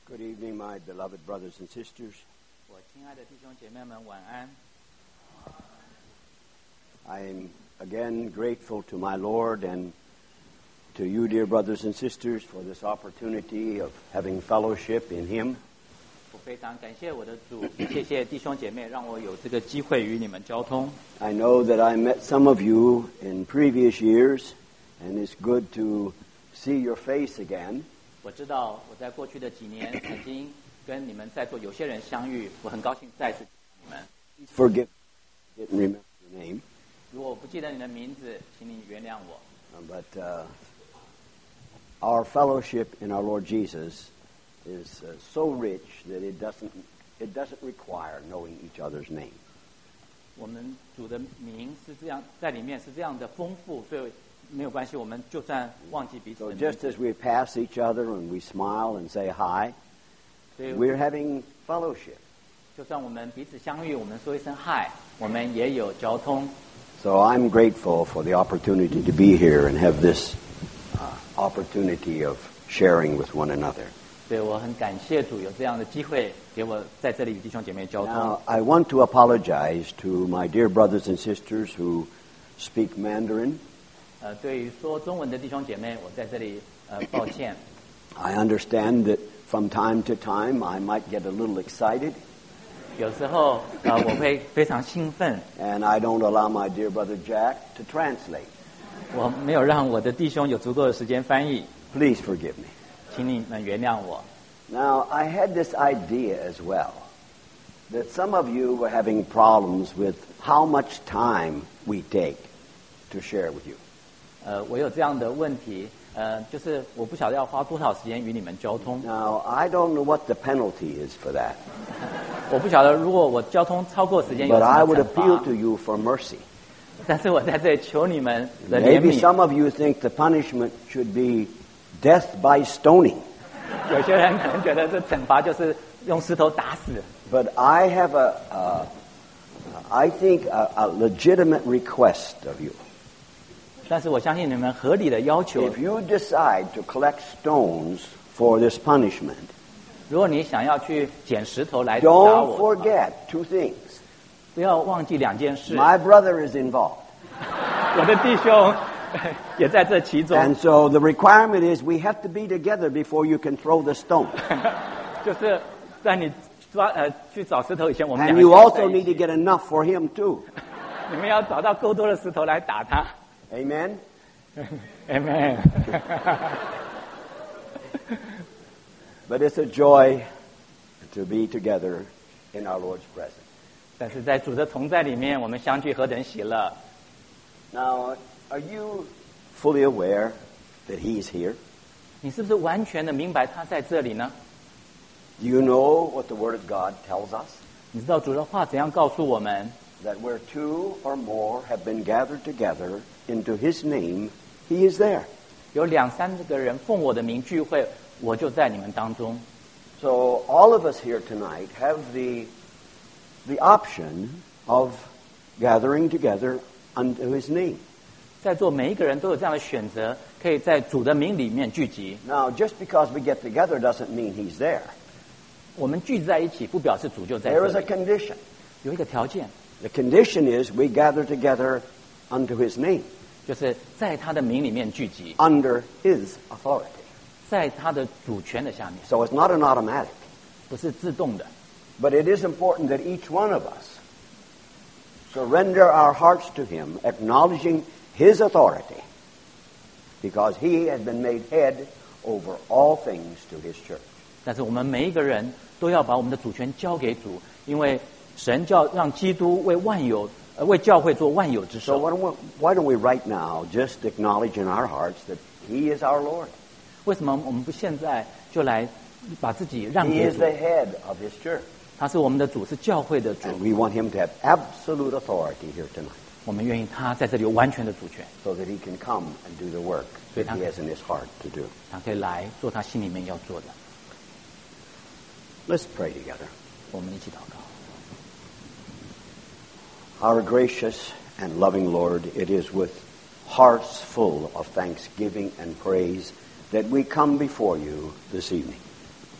Good evening, my beloved brothers and sisters. 我亲爱的弟兄姐妹们，晚安。 I am again grateful to my Lord and to you, dear brothers and sisters, for this opportunity of having fellowship in Him. 我非常感谢我的主，谢谢弟兄姐妹，让我有这个机会与你们交通。 I know that I met some of you in previous years, and it's good to see your face again. 我知道我在过去的几年曾经跟你们在座有些人相遇，我很高兴再次见你们。 Forgive me, I didn't remember your name, 如果我不记得你的名字，请你原谅我。 but our fellowship in our Lord Jesus is so rich that it doesn't require knowing each other's name. 我们主的名是这样，在里面是这样的丰富，所以没有关系，我们就算忘记彼此 So 的名 just 字。 as we pass each other and we smile and say hi, 所以 we're having fellowship. 就算我们彼此相遇，我们说一声嗨，我们也有交通。 So I'm grateful for the opportunity to be here and have this opportunity of sharing with one another. 所以我很感谢主有这样的机会给我在这里与弟兄姐妹交通。 Now, I want to apologize to my dear brothers and sisters who speak Mandarin. 对于说中文的弟兄姐妹，我在这里抱歉。 I understand that from time to time I might get a little excited, 有时候我会非常兴奋， and I don't allow my dear brother Jack to translate. 我没有让我的弟兄有足够的时间翻译， Please forgive me. 请你们原谅我。 Now, I had this idea as well, that some of you were having problems with how much time we take to share with you. 我有这样的问题，就是我不晓得要花多少时间与你们交通。 Now, I don't know what the penalty is for that, 我不晓得如果我交通超过时间有 but 什 I 么 would 惩 appeal 罚 to。you for mercy. 但是我在这里求你们的怜 Maybe 悯。 some of you think the punishment should be death by stoning, 有些人可能觉得这惩罚就是用石头打死。 but I have I think a legitimate request of you. 但是我相信你们合理的要求， If you decide to collect stones for this punishment, 如果你想要去捡石头来打 don't 我， forget two things. 不要忘记两件事。 My brother is involved. 我的弟兄也在这其中， And so the requirement is we have to be together before you can throw the stone. 就是在你去找石头以前，我们 And 两 you 个要在 also 一 need 起 to get enough for him too. 你们要找到够多的石头来打他。 Amen? Amen。 But it's a joy to be together in our Lord's presence. 但是在主的同在里面，我们相聚何等喜乐！ Now, are you fully aware that he's here? 你是不是完全的明白他在这里呢？ Do you know what the Word of God tells us? 你知道主的话怎样告诉我们？ That where two or more have been gathered together into his name, he is there. 有2、3个人奉我的名聚会，我就在你们当中。 So all of us here tonight have the option of gathering together unto his name. 在座每一个人都有这样的选择，可以在主的名里面聚集。 Now, just because we get together doesn't mean he's there. 我们聚在一起，不表示主就在 There is 这 a 里。 condition. 有一个条件， The condition is we gather together unto his name, 就是在他的名里面聚集， under his authority. 在他的主权的下面， So it's not an automatic. 不是自动的。 But it is important that each one of us surrender our hearts to him, acknowledging his authority, because he has been made head over all things to his church. 但是我们每一个人都要把我们的主权交给主，因为神叫让基督为为教会做万有之 So 首。 why don't we right now just acknowledge in our hearts that he is our Lord? 为什么我们不现在就来把自己让 He 给 is 主 the？head of his church. 他是我们的主，是教会的主。 And we want him to have absolute authority here tonight, 我们愿意他在这里有完全的主权， so that he can come and do the work that he has in his heart to do. 他可以来做他心里面要做的。 Let's pray together. 我们一起祷告。 Our gracious and loving Lord, it is with hearts full of thanksgiving and praise that we come before you this evening.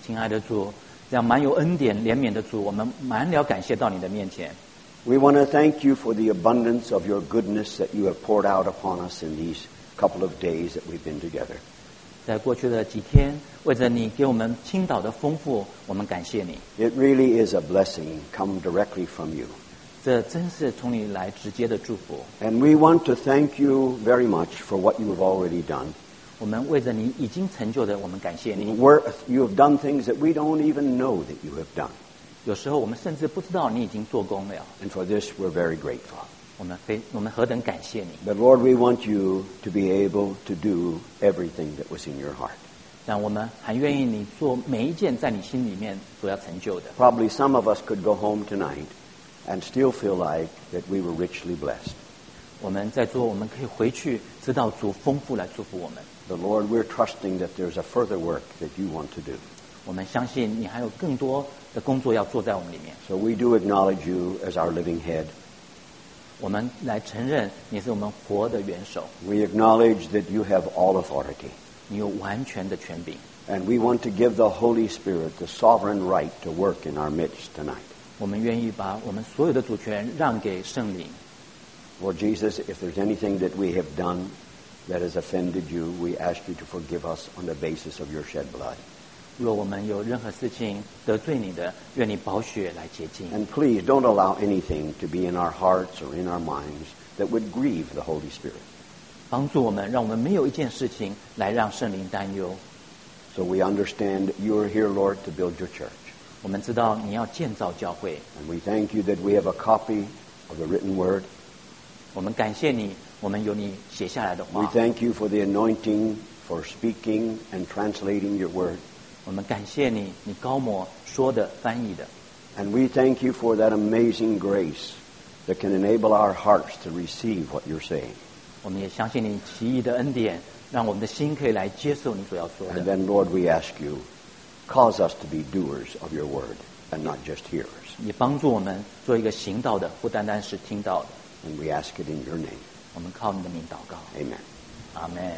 亲爱的主，这样满有恩典怜悯的主，我们满了感谢到你的面前。 We want to thank you for the abundance of your goodness that you have poured out upon us in these couple of days that we've been together. 在过去的几天，为着你给我们倾倒的丰富，我们感谢你。 It really is a blessing come directly from you. 这真是从你来直接的祝福。 And we want to thank you very much for what you have already done. 我们为着你已经成就的，我们感谢你。 You have done things that we don't even know that you have done. 有时候我们甚至不知道你已经做工了。 And for this we're very grateful. 我们何等感谢你。 But Lord, we want you to be able to do everything that was in your heart. 但我们还愿意你做每一件在你心里面所要成就的。 Probably some of us could go home tonight and still feel like that we were richly blessed. 我们在座，我们可以回去知道主丰富来祝福我们。 But Lord, we're trusting that there's a further work that you want to do. 我们相信你还有更多的工作要做在我们里面。 So we do acknowledge you as our living head. 我们来承认你是我们活的元首。 We acknowledge that you have all authority. 你有完全的权柄。 And we want to give the Holy Spirit the sovereign right to work in our midst tonight. 我们愿意把我们所有的主权让给圣灵。 Lord Jesus, if there's anything that we have done that has offended you, we ask you to forgive us on the basis of your shed blood. 若我们有任何事情得罪你的，愿你宝血来洁净。 And please don't allow anything to be in our hearts or in our minds that would grieve the Holy Spirit. 帮助我们，让我们没有一件事情来让圣灵担忧。 So we understand you are here, Lord, to build your church. 我们知道你要建造教会。 And we thank you that we have a copy of the written word. 我们感谢你，我们有你写下来的话。 We thank you for the anointing for speaking and translating your word. 我们感谢你，你高摩说的、翻译的。 And we thank you for that amazing grace that can enable our hearts to receive what you're saying. 我们也相信你奇异的恩典，让我们的心可以来接受你所要说 And 的。 then, Lord, we ask you, cause us to be doers of your word and not just hearers. 也帮助我们做一个行道的，不单单是听到的。 And we ask it in your name. 我们靠你的名祷告， Amen. 阿门。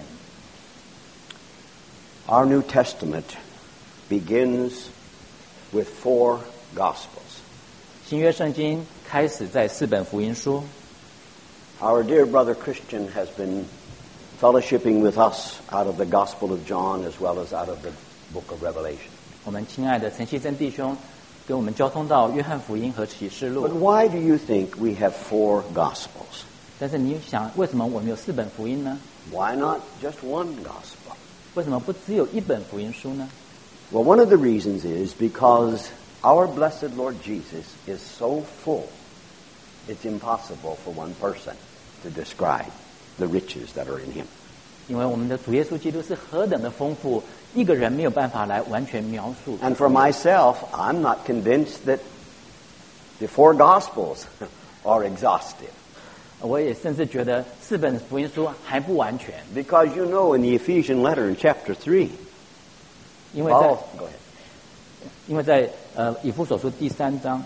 Our New Testament begins with 4 Gospels. 新约圣经开始在4本福音书。 Our dear brother Christian has been fellowshipping with us out of the Gospel of John as well as out of the book of Revelation. 我们亲爱的陈锡珍弟兄跟我们交通到约翰福音和启示 But 录。 why do you think we have 4 Gospels? 但是你想，为什么我们有4本福音呢？ Why not just one Gospel? 为什么不只有1本福音书呢？ Well, one of the reasons is because our blessed Lord Jesus is so full, it's impossible for one person to describe the riches that are in him. 因为我们的主耶稣基督是何等的丰富，一个人没有办法来完全描述。 And for myself, I'm not convinced that the 4 Gospels are exhaustive. 我也甚至觉得4本福音书还不完全， Because you know in the Ephesian letter in chapter 3, 因为在 go ahead. 因为在以弗所书第3章，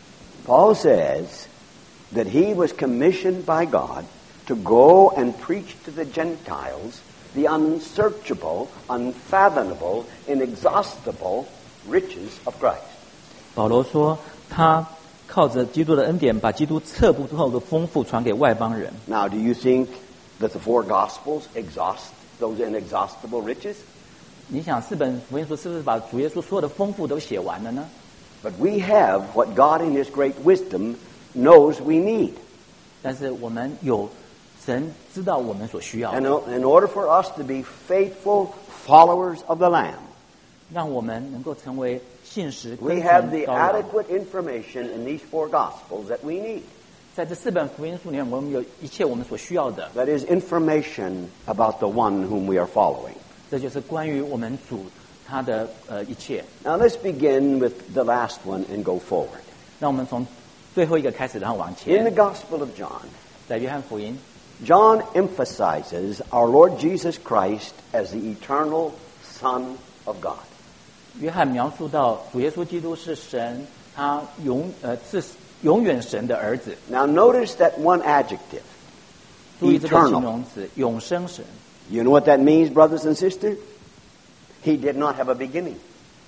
Paul says that he was commissioned by God to go and preach to the Gentiles the unsearchable, unfathomable, inexhaustible riches of Christ. 保罗说他靠着基督的恩典，把基督测不透的丰富传给外邦人。 Now, do you think that the 4 Gospels exhaust those inexhaustible riches? 你想4本福音书是不是把主耶稣所有的丰富都写完了呢？ But we have what God in His great wisdom knows we need. 但是我们有神知道我们所需要 And 的， in order for us to be faithful followers of the Lamb, 让我们能够成为信实 we 跟 have 从 the 羔羊。 adequate information in these 4 Gospels that we need. 在这4本福音书里面，我们有一切我们所需要的， That is information about the one whom we are following. 这就是关于我们主他的一切。 Now let's begin with the last one and go forward. 让我们从最后一个开始，然后往 In the 前。 Gospel of John, 在约翰福音， John emphasizes our Lord Jesus Christ as the eternal Son of God. 约翰描述到主耶稣基督是神，他是永远神的儿子。 Now notice that one adjective, 注意这个形 eternal. 容词，永生神。 You know what that means, brothers and sisters? He did not have a beginning.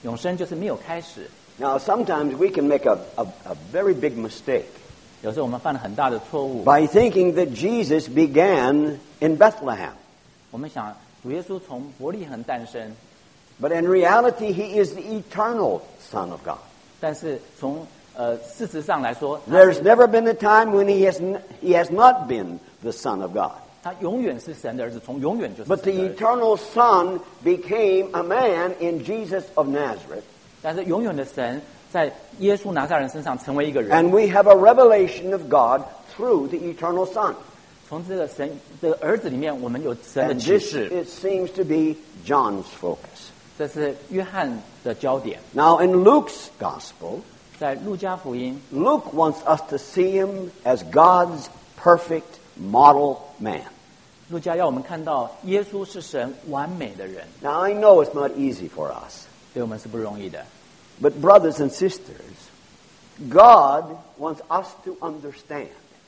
永生就是没有开始。 Now, sometimes we can make a very big mistake 有时候我们犯了很大的错误， by thinking that Jesus began in Bethlehem. 我们想主耶稣从伯利恒诞生， But in reality, he is the eternal Son of God. 但是从事实上来说， There's never been a time when he has not been the Son of God. 他永远是神的儿子，从永远就是 But the 神的儿子。 eternal Son became a man in Jesus of Nazareth. 但是永远的神在耶稣拿撒勒人身上成为一个人， And we have a revelation of God through the eternal Son. 从这个神的儿子里面，我们有神的 And 启 this, 示。 it seems to be John's focus. 这是约翰的焦点。 Now, in Luke's Gospel, 在路加福音， Luke wants us to see him as God's perfect model man. 路加要我们看到耶稣是神完美的人， Now, I know it's not easy for us, 对我们是不容易的。 but brothers and sisters, God wants us to understand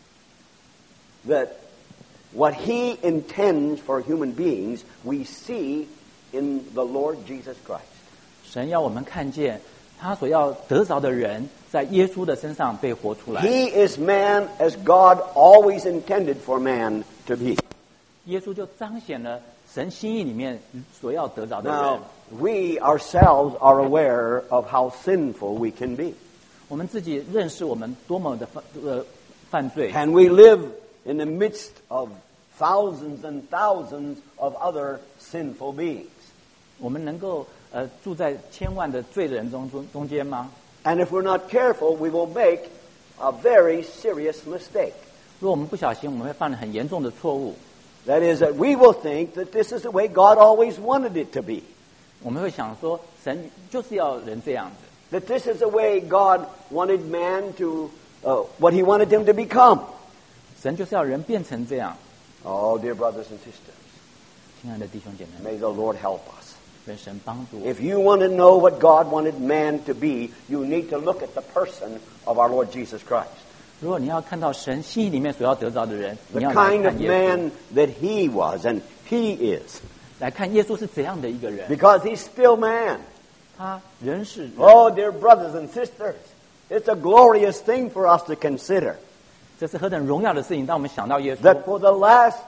that what he intends for human beings, we see in the Lord Jesus Christ. 神要我们看见他所要得着的人，在耶稣的身上被活出来。 He is man as God always intended for man to be. 耶稣就彰显了神心意里面所要得着的人 Now,。we ourselves are aware of how sinful we can be. 我们自己认识我们多么的犯罪， And we live in the midst of thousands and thousands of other sinful beings. 我们能够住在千万的罪人中间吗？ And if we're not careful, we will make a very serious mistake. 如果我们不小心，我们会犯了很严重的错误。 That is, that we will think that this is the way God always wanted it to be. 我们会想说，神就是要人这样子， That this is the way God wanted man to, what he wanted him to become. 神就是要人变成这样。 Oh, dear brothers and sisters, 亲爱的弟兄姐妹， may the Lord help us. 愿神帮助我。 If you want to know what God wanted man to be, you need to look at the person of our Lord Jesus Christ. 如果你要看到神心意里面所要得着的人， The 你要来 kind of 看耶稣， man that he was and he is. 来看耶稣是怎样的一个人。 Because he's still man. 他人是人， Oh, dear brothers and sisters, it's a glorious thing for us to consider 这是何等荣耀的事情。当我们想到耶稣， that for the last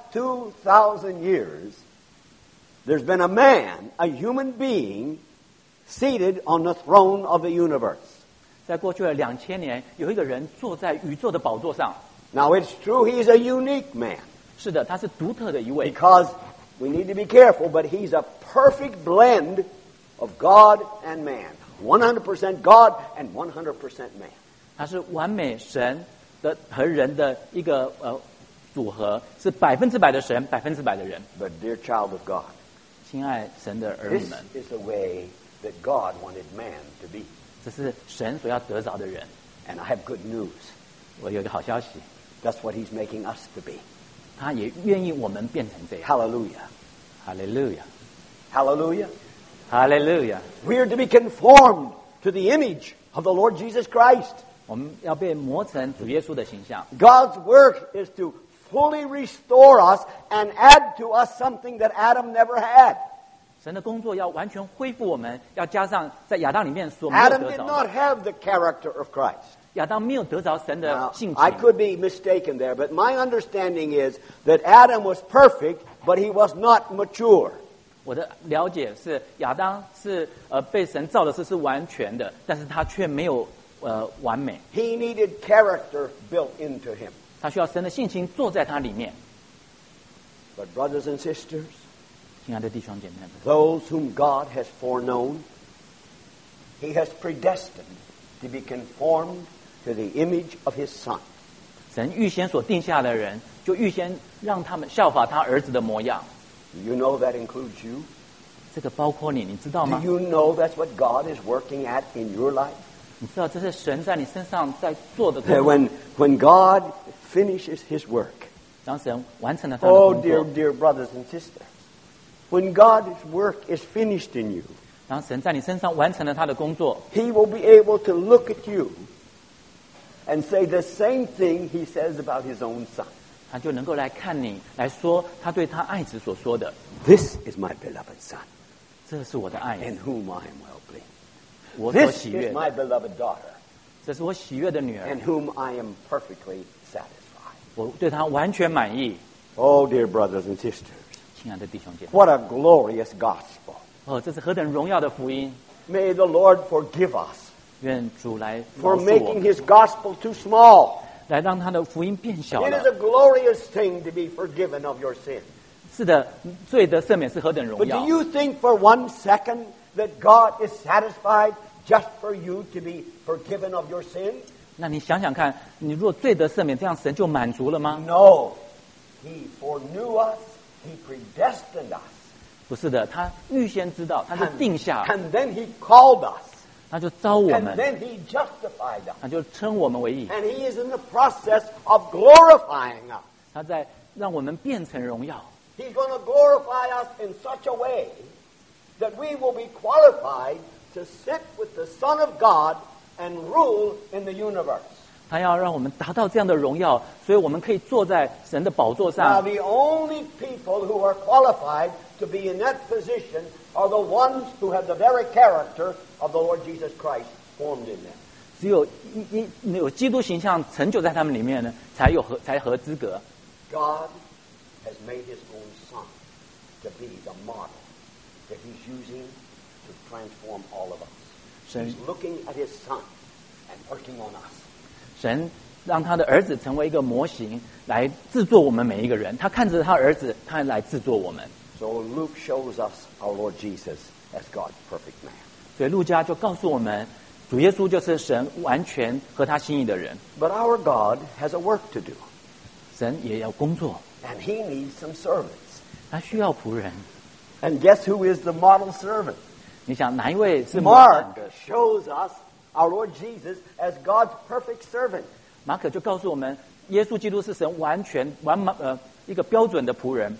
2,000 years, there's been a man, a human being, seated on the throne of the universe. 在过去的2000年，有一个人坐在宇宙的宝座上。 Now, it's true he's a unique man. 是的，他是独特的一位。 Because we need to be careful, but he's a perfect blend of God and man. 100% God and 100% man. 他是完美神的和人的一个组合，是100%的神，100%的人。 But dear child of God, 亲爱神的儿女 this 们， is the way that God wanted man to be. 这是神所要得着的人。 And I have good news. 我有一个好消息， That's what he's making us to be. 他也愿意我们变成这样。 Hallelujah. 哈利路亚， Hallelujah. 哈利路亚！ We are to be conformed to the image of the Lord Jesus Christ. 我们要被磨成主耶稣的形象。 God's work is to fully restore us and add to us something that Adam never had. 神的工作要完全恢复我们，要加上在亚当里面所没有 Adam 得 did 着 not 的。 have the character of Christ. 亚当没有得着神的 Now, 性 I 情。 could be mistaken there, but my understanding is that Adam was perfect, but he was not mature. 我的了解是，亚当是被神造的是完全的，但是他却没有完美， He needed character built into him. 他需要神的性情坐在他里面。 But brothers and sisters, 亲爱的弟兄姐妹们， those whom God has foreknown, he has predestined to be conformed to the image of his Son. 神预先所定下的人，就预先让他们效法他儿子的模样。 Do you know that includes you? 这个包括你，你知道 Do 吗？ you know that's what God is working at in your life? 你知道这是神在你身上在做的工 That 作。 when God finishes his work, 当神完成了他的 oh 工 dear, 作， dear brothers and sisters, when God's work is finished in you, 当神在你身上完成了他的工作， he will be able to look at you and say the same thing he says about his own Son. 他就能够来看你，来说他对他爱子所说的 This is my beloved Son, 这是我的爱子， in whom I am well pleased. 我所 This 喜悦 is 的， my beloved daughter, 这是我喜悦的女儿， in whom I am perfectly satisfied. 我对她完全满意。 Oh, dear brothers and sisters, 亲爱的弟兄姐妹， what a glorious gospel. 哦，这是何等荣耀的福音！ May the Lord forgive us 愿主来 for 饶恕我 making 们， his gospel too small. 来让他的福音变小 It 了 is。a glorious thing to be forgiven of your sin. 是的，罪的赦免是何等荣 But 耀 do！you think for 1 second that God is satisfied just for you to be forgiven of your sin? 那你想想看，你如果罪得赦免，这样神就满足了吗？ No. He foreknew us. He predestined us. 不是的，他预先知道，他就定下， And then he called us. 他就招我 And 们， then he justified us. 他就称我们为义， And he is in the process of glorifying us. 他在让我们变成荣耀。 He's going to glorify us in such a way that we will be qualified to sit with the Son of God and rule in the universe. 他要让我们达到这样的荣耀，所以我们可以坐在神的宝座 Now, 上。 the only people who are qualified to be in that position are the ones who have the very character of the Lord Jesus Christ formed in them. 只有有基督形象成就在他们里面呢，才合资格。 God has made his own Son to be the model that he's using to transform all of us. He's looking at his Son and working on us. 神让他的儿子成为一个模型，来制作我们每一个人。他看着他儿子，他来制作我们。 So Luke shows us our Lord Jesus as God's perfect man. 所以路加就告诉我们，主耶稣就是神完全合他心意的人。 But our God has a work to do, 神也要工作， and he needs some servants. 他需要仆人。 And guess who is the model servant? 你想哪一位是模范 Mark 的？ shows us our Lord Jesus as God's perfect servant. 马可就告诉我们，耶稣基督是神完全一个标准的仆人。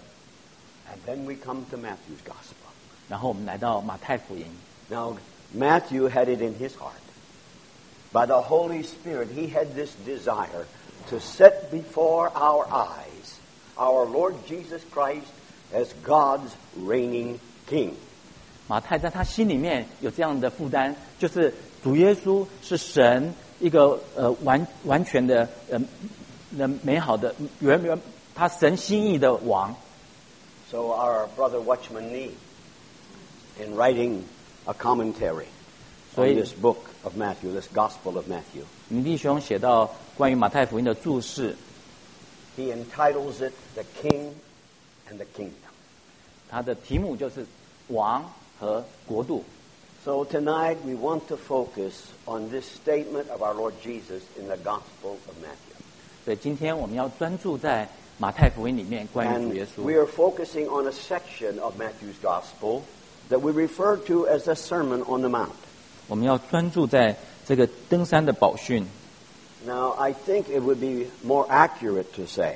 And then we come to Matthew's gospel. 然后我们来到马太福音。 Now, Matthew had it in his heart. By the Holy Spirit, he had this desire to set before our eyes our Lord Jesus Christ as God's reigning King. 马太在他心里面有这样的负担，就是主耶稣是神一个完全的美好的他神心意的王。 So our brother Watchman Nee, in writing a commentary on this book of Matthew, this Gospel of Matthew, 尼弟兄写到关于马太福音的注释， he entitles it The King and the Kingdom. 他的题目就是王和国度。 So tonight we want to focus on this statement of our Lord Jesus in the Gospel of Matthew. 所以今天我们要专注在马太福音里面关于主耶 And we 稣。 are focusing on a section of Matthew's Gospel that we refer to as the Sermon on the Mount. 我们要专注在这个登山的宝训。 Now, I think it would be more accurate to say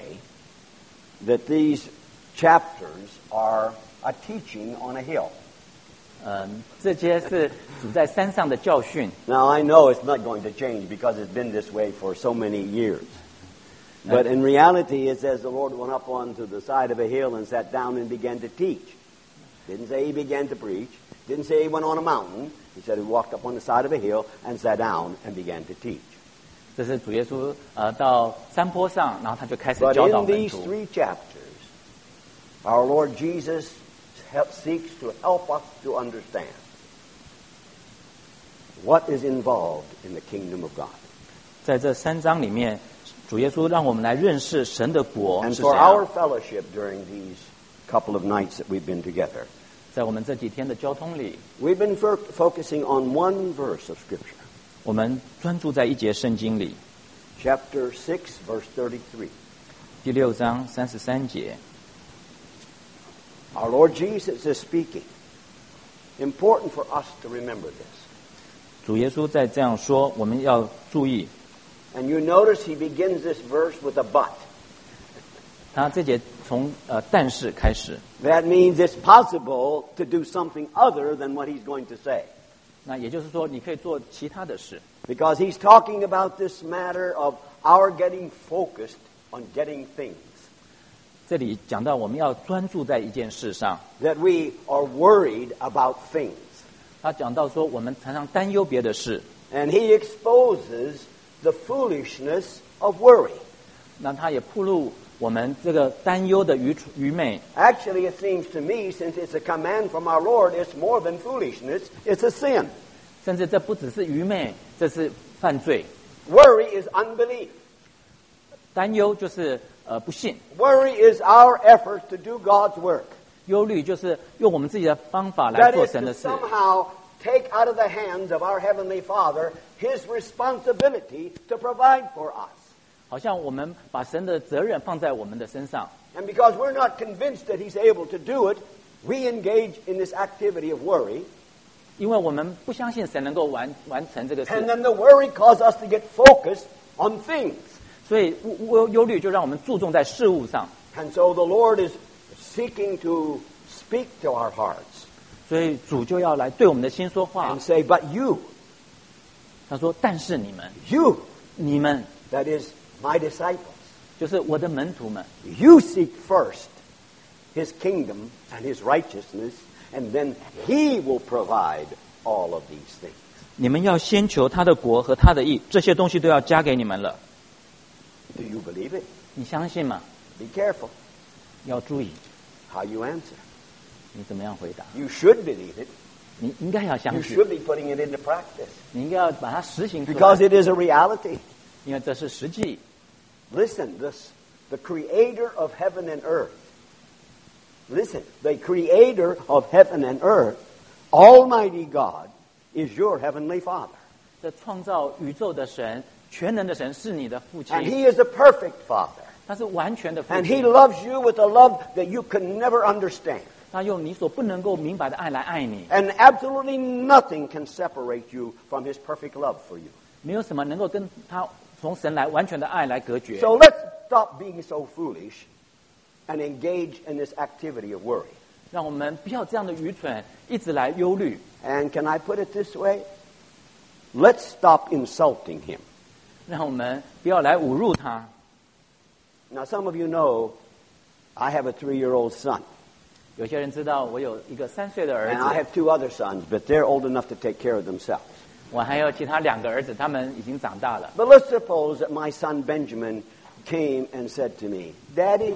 that these chapters are a teaching on a hill. 这些是主在山上的教训。 Now, I know it's not going to change because it's been this way for so many years. But in reality, it says the Lord went up onto the side of a hill and sat down and began to teach. Didn't say he began to preach. Didn't say he went on a mountain. He said he walked up on the side of a hill and sat down and began to teach. 这是主耶稣到山坡上，然后他就开始 But 教导 in 门 these 徒。 3 chapters, our Lord Jesus seeks to help us to understand what is involved in the kingdom of God. 在这3章里面，主耶稣让我们来认识神的国 And 是 for 怎 our 样。 fellowship during these couple of nights that we've been together, 在我们这几天的交通里， we've been focusing on one verse of Scripture, 我们专注在一节圣经里， chapter 6, verse 33. 第6章33节。 Our Lord Jesus is speaking. Important for us to remember this. 主耶稣在这样说，我们要注意。 And you notice he begins this verse with a but. 他这节从但是开始， That means it's possible to do something other than what he's going to say. 那也就是说，你可以做其他的事， Because he's talking about this matter of our getting focused on getting things. 这里讲到我们要专注在一件事上， That we are worried about things. 他讲到说，我们常常担忧别的事， And he exposes the foolishness of worry. 那他也暴露我们这个担忧的愚昧。 Actually, it seems to me, since it's a command from our Lord, it's more than foolishness, it's a sin. 甚至这不只是愚昧，这是犯罪。 Worry is unbelief. 担忧就是不信， Worry is our effort to do God's work. 忧虑就是用我们自己的方法来 That 做 is 神 to 的事， somehow take out of the hands of our Heavenly Father His responsibility to provide for us. 好像我们把神的责任放在我们的身上。 And because we're not convinced that He's able to do it, we engage in this activity of worry. 因为我们不相信神能够完成这个 And 事， then the worry causes us to get focused on things. 所以忧虑就让我们注重在事物上。 And so the Lord is seeking to speak to our hearts 所以主就要来对我们的心说话 and。say, but you, 他说：“但是你们， you, 们 that is my disciples, 就是我的门徒们， you seek first His kingdom and His righteousness, and then He will provide all of these things. 你们要先求他的国和他的义，这些东西都要加给你们了。 Do you believe it? 你相信吗？ Be careful 要注意 how you answer. 你怎么样回答。 You should believe it. 你应该要 You 相信， should be putting it into practice 你应该要把它实行出 because 来， it is a reality. 因为这是实际。 Listen, the creator of heaven and earth. Listen, the creator of heaven and earth, Almighty God, is your heavenly Father. 这创造宇宙的神、全能的神是你的父 And 亲， He is a perfect Father. 他是完全的父 And He 亲， loves you with a love that you can never understand. 他用你所不能够明白的爱来爱你， And absolutely nothing can separate you from His perfect love for you. 没有什么能够跟他从神来完全的爱来隔绝。 So let's stop being so foolish and engage in this activity of worry. 让我们不要这样的愚蠢，一直来忧虑。 And can I put it this way? Let's stop insulting Him. 让我们不要来侮辱他。 Now, some of you know I have a 3-year-old son. 有些人知道我有一个3岁的儿 And I 子， have 2 other sons, but they're old enough to take care of themselves. 我还有其他2个儿子，他们已经长大了。 But let's suppose that my son Benjamin came and said to me, Daddy,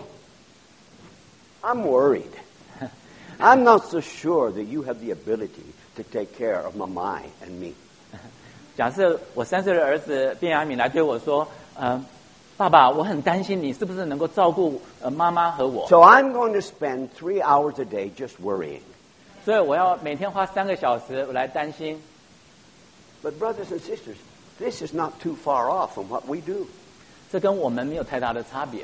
I'm worried. I'm not so sure that you have the ability to take care of Mama and me. 假设我3岁的儿子卞雅敏来对我说：“爸爸，我很担心你是不是能够照顾妈妈和我， So I'm going to spend 3 hours a day just worrying. 所以我要每天花3个小时来担心。 But brothers and sisters, this is not too far off from what we do. ” 这跟我们没有太大的差别。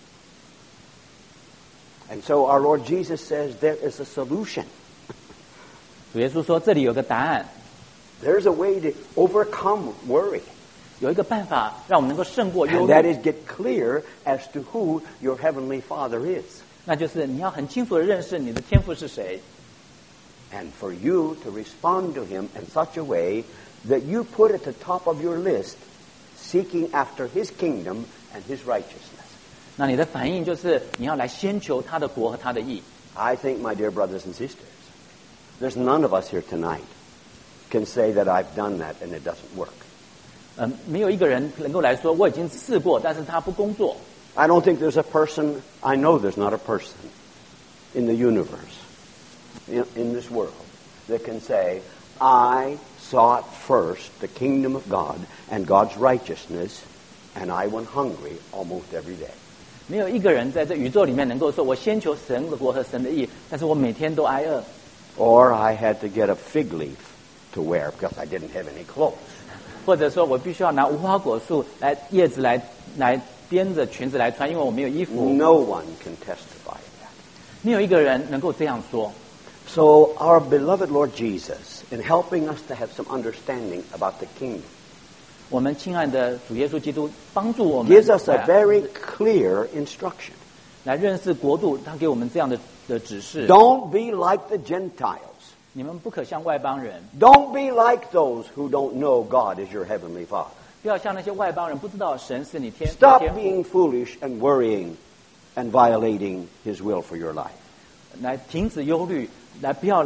And so our Lord Jesus says there is a solution. 主耶稣说：“这里有个答案， There's a way to overcome worry. 有一个办法让我们能够胜过忧 And that 虑， is get clear as to who your heavenly Father is. 那就是你要很清楚的认识你的天父是谁， And for you to respond to Him in such a way that you put at the top of your list seeking after His kingdom and His righteousness. 那你的反应就是你要来先求他的国和他的义。 I think, my dear brothers and sisters, there's none of us here tonight can say that I've done that and it doesn't work. 没有一个人能够来说我已经试过，但是他不工作。 I don't think there's a person, I know there's not a person in the universe, in this world, that can say, I sought first the kingdom of God and God's righteousness, and I went hungry almost every day. 没有一个人在这宇宙里面能够说我先求神的国和神的义，但是我每天都挨饿， Or I had to get a fig leaf to wear because I didn't have any clothes. 或者说我必须要拿无花果树来叶子来编着裙子来穿，因为我没有衣服。 No one can testify that. 没有一个人能够这样说。 So our beloved Lord Jesus, in helping us to have some understanding about the kingdom, 我们亲爱的主耶稣基督帮助我们 gives us a very clear instruction. 来认识国度，他给我们这样的指示。 Don't be like the Gentiles. 你们不可像外邦人， Don't be like those who don't know God is your heavenly Father. 不要像那些外邦人不知道神是你天 Stop 天父， being foolish and worrying and violating His will for your life. 来停止忧虑，来不要来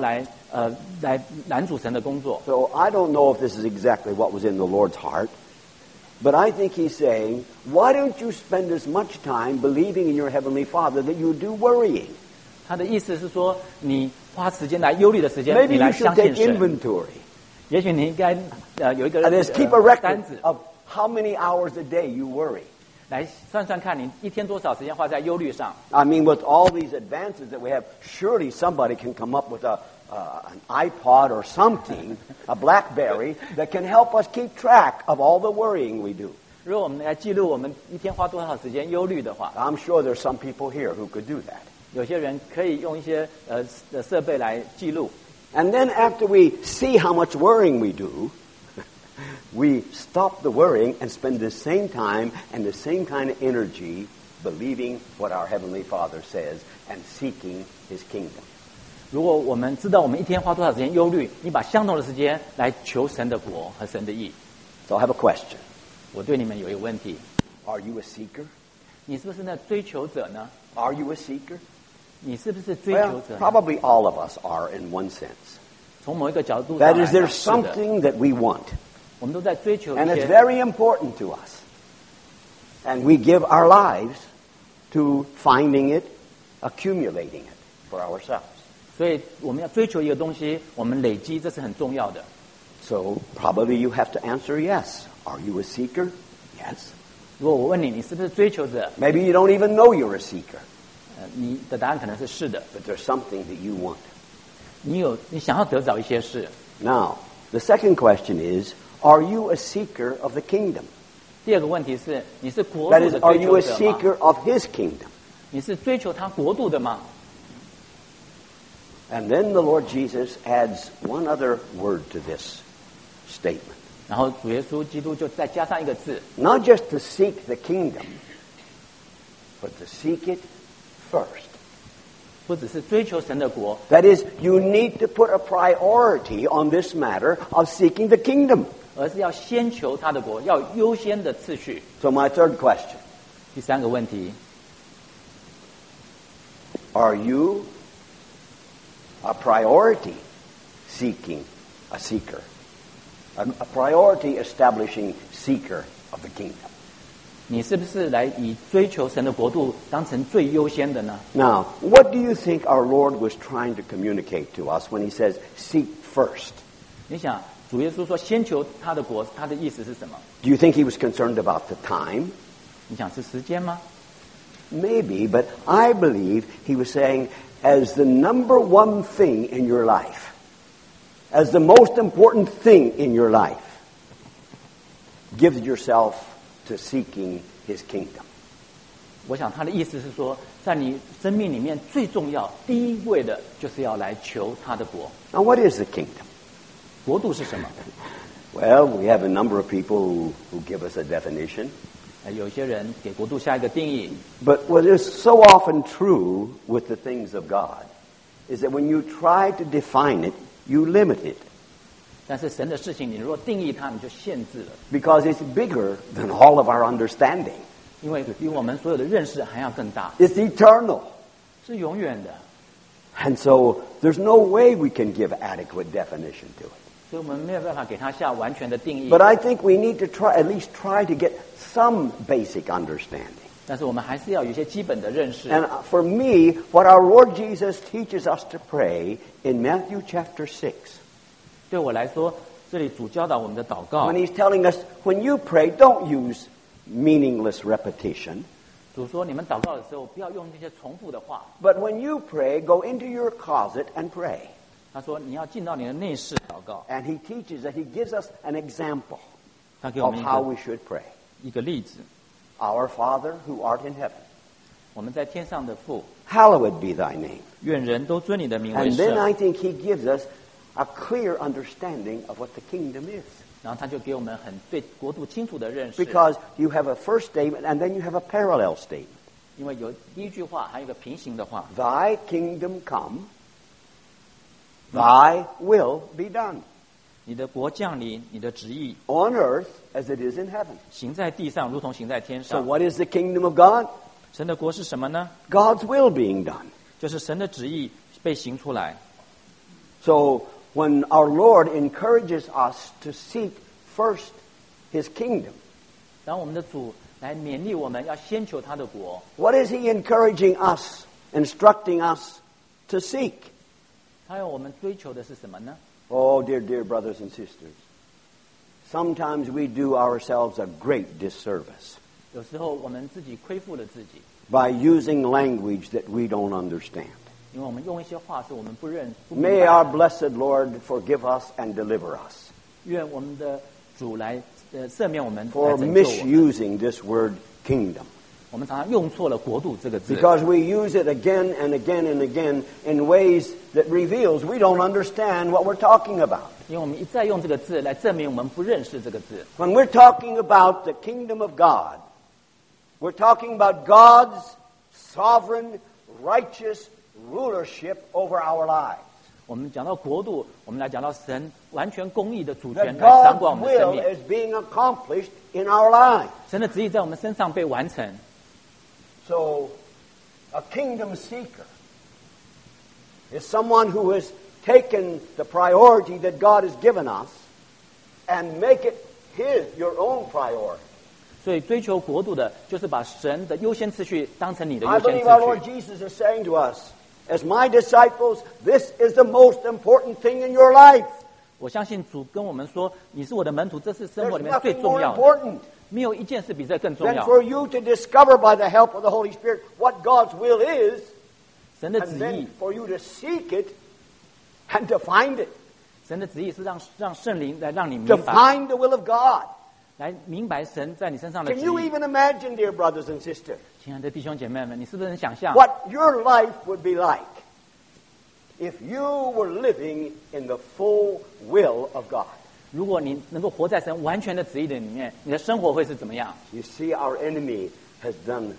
来拦阻神的工作。 So I don't know if this is exactly what was in the Lord's heart, but I think he's saying, why don't you spend as much time believing in your Heavenly Father that you do worrying? 他的意思是说，你花时间来忧虑的时间， Maybe 你 you 来 should 相信 take 神。 inventory. 也许你应该有一个 And just keep a 单 record 子， of how many hours a day you worry. 来算算看你一天多少时间花在忧虑上。 I mean, with all these advances that we have, surely somebody can come up with an iPod or something, a BlackBerry, that can help us keep track of all the worrying we do. 如果我们来记录我们一天花多少时间忧虑的话， I'm sure there's some people here who could do that. 有些人可以用一些设备来记录。 And then after we see how much worrying we do, we stop the worrying and spend the same time and the same kind of energy believing what our Heavenly Father says and seeking His kingdom. 如果我们知道我们一天花多少时间忧虑，你把相同的时间来求神的国和神的义。 So I have a question. 我对你们有一个问题： Are you a seeker? 你是不是那追求者呢？ Are you a seeker? 你是不是追求 Well, 者呢？ probably all of us are in one sense. 从某一个角度上 That 来 is, 讲 there's 是的， something that we want, 我们都在追求 and 一 it's 些， very important to us. And we give our lives to finding it, accumulating it for ourselves. 所以我们要追求一个东西，我们累积，这是很重要的。 So probably you have to answer yes. Are you a seeker? Yes. 如果我问你，你是不是追求者？ Maybe you don't even know you're a seeker, 你的答案可能是是的。 but there's something that you want. 你想要得着一些事。 Now, the second question is, are you a seeker of the kingdom? 第二个问题是，你是国 That 度 is, 的 are 追 you a 求者吗？ seeker of His kingdom? 你是追求他国度的吗？ And then the Lord Jesus adds one other word to this statement. 然后主耶稣基督就再加上一个字， Not just to seek the kingdom, but to seek it first. 不只是追求神的国， That is, you need to put a priority on this matter of seeking the kingdom. 而是要先求他的国，要优先的次序。 So my third question, 第三个问题， are you a priority seeking a seeker? A priority establishing seeker of the kingdom. 你是不是来以追求神的国度当成最优先的呢？ Now, what do you think our Lord was trying to communicate to us when He says, seek first? 你想，主耶稣说先求他的国，他的意思是什么？ Do you think He was concerned about the time? 你想是时间吗？ Maybe, but I believe He was saying, as the number one thing in your life, as the most important thing in your life, give yourself to seeking His kingdom. 我想他的意思是说，在你生命里面最重要、第一位的，就是要来求他的国。 Now, what is the kingdom? 国度是什么？ Well, we have a number of people who give us a definition. 有些人给国度下一个定义， But what is so often true with the things of God is that when you try to define it, you limit it 但是神的事情，你如果定义它，你就限制了， because it's bigger than all of our understanding. 因为比我们所有的认识还要更大， It's eternal. 是永远的， And so there's no way we can give adequate definition to it. 所以我们没有办法给它下完全的定义。 But I think we need to at least try to get some basic understanding. 但是我们还是要有一些基本的认识。 And for me, what our Lord Jesus teaches us to pray in Matthew chapter 6, 对我来说，这里主教导我们的祷告 when He's telling us, when you pray, don't use meaningless repetition. 主说你们祷告的时候不要用这些重复的话。 But when you pray, go into your closet and pray. 他说你要进到你的内室祷告。 And He teaches that He gives us an example 他给我 of 们 how we should pray. 一个例子， Our Father who art in heaven, 我们在天上的父， hallowed be thy name. 愿人都尊你的名为 And then 圣。 I think He gives us a clear understanding of what the kingdom is. 然后他就给我们很对国度清楚的认识。 Because you have a first statement and then you have a parallel statement. 因为有第一句话，还有一个平行的话。 Thy kingdom come, thy will be done, 你的国降临，你的旨意 on earth as it is in heaven. 行在地上，如同行在天 So 上。 what is the kingdom of God? 神的国是什么呢？ God's will being done. 就是神的旨意被行出来。 So when our Lord encourages us to seek first His kingdom, 当我们的主来勉励我们要先求他的国， what is He encouraging us, instructing us to seek? 他要我们追求的是什么呢？ Oh, dear brothers and sisters, sometimes we do ourselves a great disservice 有时候我们自己亏负了自己， by using language that we don't understand. 因为我们用一些话是我们不明 May 白 our 的。 blessed Lord forgive us and deliver us 愿我们的主来赦免我们，来 for 拯救我们。 misusing this word kingdom. 我们常常用错了“国度”这个字， Because we use it again and again and again in ways that reveals we don't understand what we're talking about. 因为我们一再用这个字来证明我们不认识这个字。 When we're talking about the kingdom of God, we're talking about God's sovereign, righteous rulership over our lives. 我们讲到国度，我们来讲到神完全公义的主 That 权来掌 God's 管我们的生 will 命， is being accomplished in our lives. 神的旨意在我们身上被完成。 So, a kingdom seeker is someone who has taken the priority that God has given us and make it your own priority. 所以追求国度的，就是把神的优先次序当成你的 I 优先 believe our Lord 次序。 Jesus is saying to us, as my disciples, this is the most important thing in your life. 我相信主跟我们说：“你是我的门徒，这是生 There's 活里面最 nothing 重 more 要的， important 没有一件事比这更重 than 要。 for you to discover by the help of the Holy Spirit what God's will is, 神的 and 旨 then 意， for you to seek it and to find it, 神的旨意是让圣灵来让你 to 明白， find the will of God. 来明白神在你身上的 Can 旨 you 意。 even imagine, dear brothers and sisters, 亲爱的弟兄姐妹们，你是不是能想象 what your life would be like if you were living in the full will of God? 如果你能够活在神完全的旨意的里面，你的生活会是怎么样？ You see, our enemy has done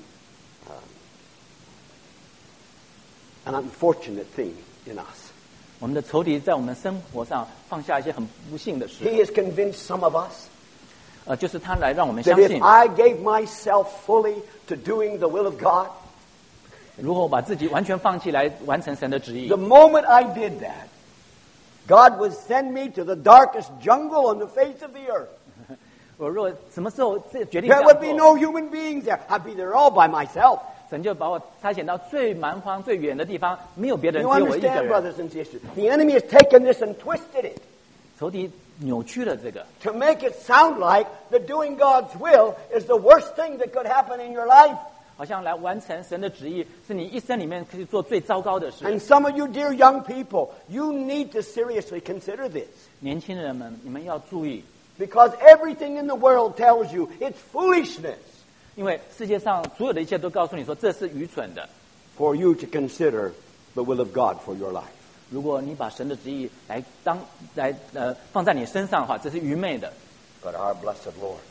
an unfortunate thing in us. 我们的仇敌在我们生活上放下一些很不幸的事， He has convinced some of us 就是他来让我们 that 相 if 信， I gave myself fully to doing the will of God, 如果我把自己完全放弃来完成神的旨意 the，moment I did that, God would send me to the darkest jungle on the face of the earth. 我若什么时候决定这 There 样 would be 做， no human beings there. I'd be there all by myself. 神就把我差遣到最蛮荒、最远的地方，没有别人， You 只有我一个 understand, 人。 brothers and sisters? The enemy has taken this and twisted it 仇敌扭曲了这个， to make it sound like that doing God's will is the worst thing that could happen in your life. 好像来完成神的旨意，是你一生里面可以做最糟糕的事。 And some of you dear young people, you need to seriously consider this. 年轻人们，你们要注意， Because everything in the world tells you it's foolishness 因为世界上所有的一切都告诉你说这是愚蠢的。 for you to consider the will of God for your life. 如果你把神的旨意放在你身上的话，这是愚昧的。 But our blessed Lord,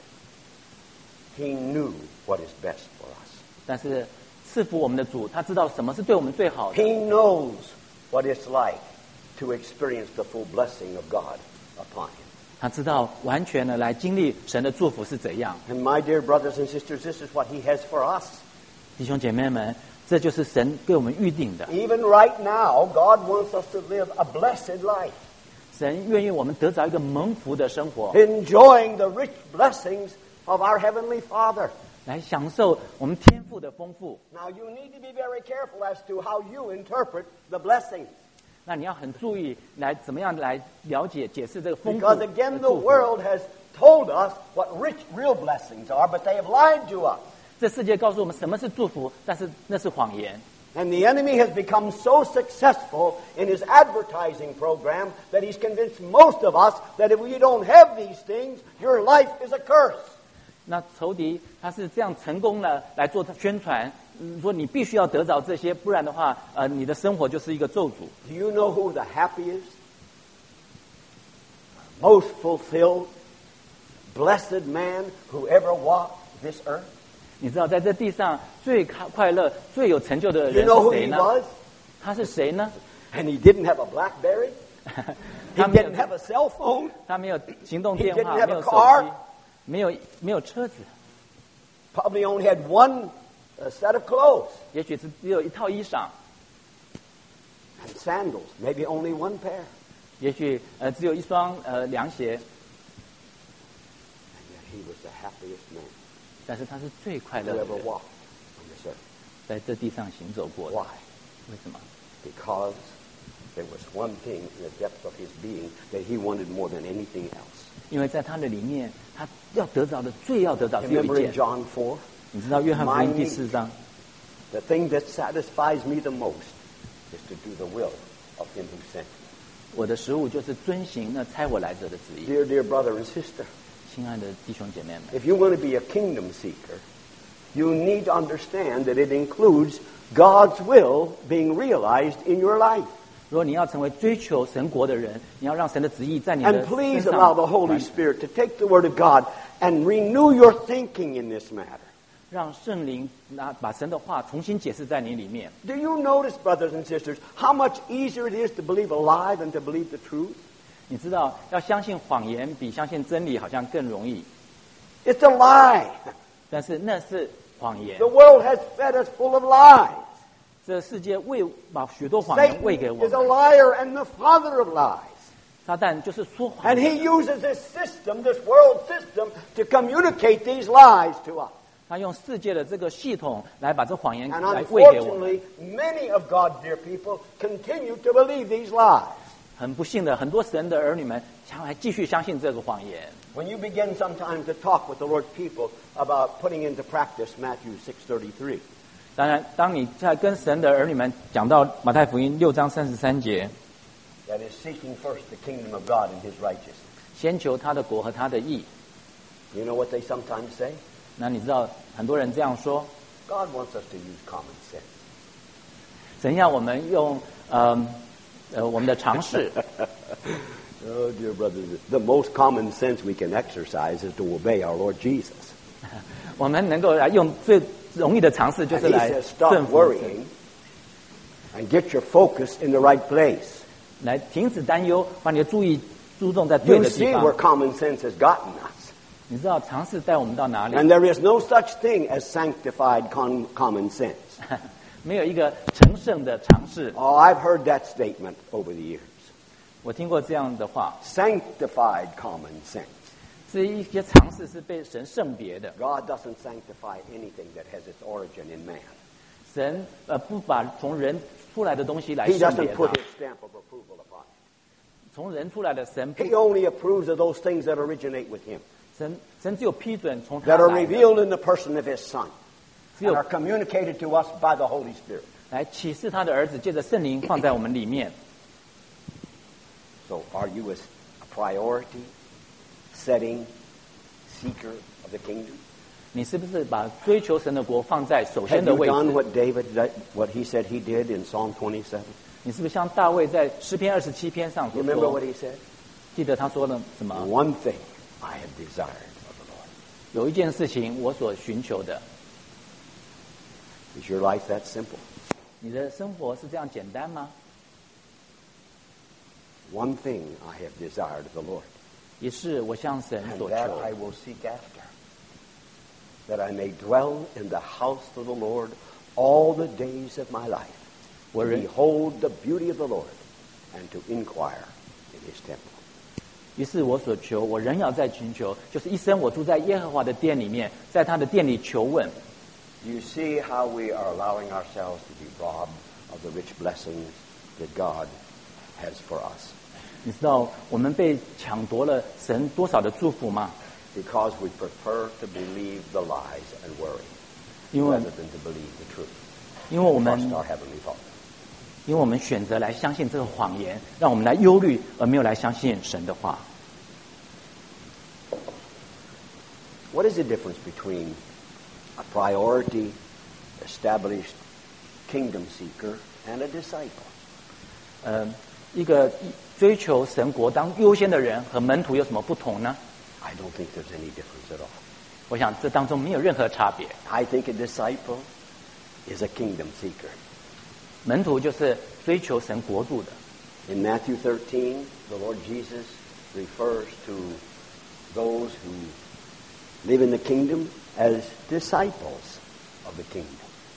He knew what is best for us. 但是赐福我们的主，他知道什么是对我们最好的， He knows what it's like to experience the full blessing of God upon Him. 他知道完全的来经历神的祝福是怎样。 And my dear brothers and sisters, this is what He has for us. 弟兄姐妹们，这就是神给我们预定的。 Even right now, God wants us to live a blessed life, 神愿意我们得着一个蒙福的生活， enjoying the rich blessings of our Heavenly Father. 来享受我们天赋的丰富。 Now, you need to be very careful as to how you interpret the blessings. 那你要很注意来怎么样来了解解释这个丰富 Because 的 again, the 祝福。 world has told us what rich, real blessings are, but they have lied to us. 这世界告诉我们什么是祝福，但是那是谎言。 And the enemy has become so successful in his advertising program that he's convinced most of us that if you don't have these things, your life is a curse. 那仇敌他是这样成功的来做宣传，说你必须要得着这些，不然的话，你的生活就是一个咒诅。 Do you know who the happiest, most fulfilled, blessed man who ever walked this earth? 你知道，在这地上最快乐、最有成就的 Do you 人 know 是 who 谁 he 呢？ was? 他是谁呢？ And he didn't have a BlackBerry. He 他没有 didn't have a cell phone. 他没有行动电 He 话， didn't have 没有 a 手 car. 机，没有车子， Probably only had one set of clothes 也许是只有一套衣裳， and sandals, maybe only one pair. 也许只有一双凉鞋， And yet he was the happiest man 但是他是最快 who 乐的 ever 人， walked on this earth. 在这地上行走过的。 Why? 为什么？ Because there was one thing in the depth of his being that he wanted more than anything else. 因为在他的里面，他要得着的最要得着只有一 Remember in 件。 John 4? 你知道约翰福音第4章， The thing that satisfies me the most is to do the will of him who sent me. 我的食物就是遵行那差我来者的旨意。 Dear, dear brother and sister, 亲爱的弟兄姐妹们， if you want to be a kingdom seeker, you need to understand that it includes God's will being realized in your life. 如果你要成为追求神国的人，你要让神的旨意在你的 And 身 please 上 allow the Holy 完成 Spirit to take the Word of God and renew your thinking in this matter. 让圣灵把神的话重新解释在你里面。 Do you notice, brothers and sisters, how much easier it is to believe a lie than to believe the truth? 你知道，要相信谎言比相信真理好像更容易， It's a lie. 但是那是谎言 The。world has fed us full of lies. 这世界把许多谎言 Satan 喂给我 is a 们， liar and the father of lies. 撒旦就是说谎 And 的， he uses this system, this world system, to communicate these lies to us. 他用世界的这个系统来把这谎言 And 来喂给我们。 unfortunately, many of God's dear people continue to believe these lies. 很不幸的，很多神的儿女们还继续相信这个谎言。 When you begin sometimes to talk with the Lord's people about putting into practice Matthew 6:33, 当然，当你在跟神的儿女们讲到马太福音6章33节， that is seeking first the kingdom of God and his righteousness. 先求他的国和他的义， You know what they sometimes say? 那你知道很多人这样说， God wants us to use common sense. 神要我们用我们的常识。 Oh, dear brothers, the most common sense we can exercise is to obey our Lord Jesus. 我们能够来用最容易的常识，就 And 是 he 来 says, stop 顺服神， worrying and get your focus in the right place. 来停止担忧，把你的注意注重在对 You 的地 see where 方。 common sense has gotten us. 你知道常识带我们到哪里？ And there is no such thing as sanctified common sense. 没有一个成圣的常识。 Oh, I've heard that statement over the years. 我听过这样的话， Sanctified common sense. 是一些常识是被神圣别的。 God doesn't sanctify anything that has its origin in man. 神不把从人出来的东西来 He 圣别 doesn't put 它， his stamp of approval upon it. 从人出来的神不 He only approves of those things that originate with him, 神只有批准从他 that are 来的， revealed in the person of his Son, 只 and 有 are communicated to us by the Holy Spirit. 来启示他的儿子，借着圣灵放在我们里面。 So are you a priority setting seeker of the kingdom? 你是不是把追求神的国放在首 Have 先的 you 位 done 置？ what he said he did in Psalm 27? 你是不是像大卫在诗篇27篇上 You 所 remember 说 what？he said? 记得他说了什么？ One thing I have desired of the Lord. 有一件事情我所寻求的， Is your life that simple? 你的生活是这样简单吗？ One thing I have desired of the Lord, 也是我向神 and 所 that 求， I will seek after, that I may dwell in the house of the Lord all the days of my life, 我 to 人 behold the beauty of the Lord, and to inquire in his temple. 于是我所求，我仍要在寻求，就是一生我住在耶和华的殿里面，在他的殿里求问。 You see how we are allowing ourselves to be robbed of the rich blessings that God has for us, 你知道我们被抢夺了神多少的祝福吗？ because we prefer to believe the lies and worry 因为 rather than to believe the truth. 因为我 Trust 们 our heavenly Father. 因为我们选择来相信这个谎言，让我们来忧虑，而没有来相信神的话。 What is the difference between a priority established kingdom seeker and a disciple? 一个追求神国当优先的人和门徒有什么不同呢？ I don't think there's any difference at all. 我想这当中没有任何差别。 I think a disciple is a kingdom seeker. 门徒就是追求神国度的。 In Matthew 13, the Lord Jesus refers to those who live in the kingdom as disciples of the kingdom.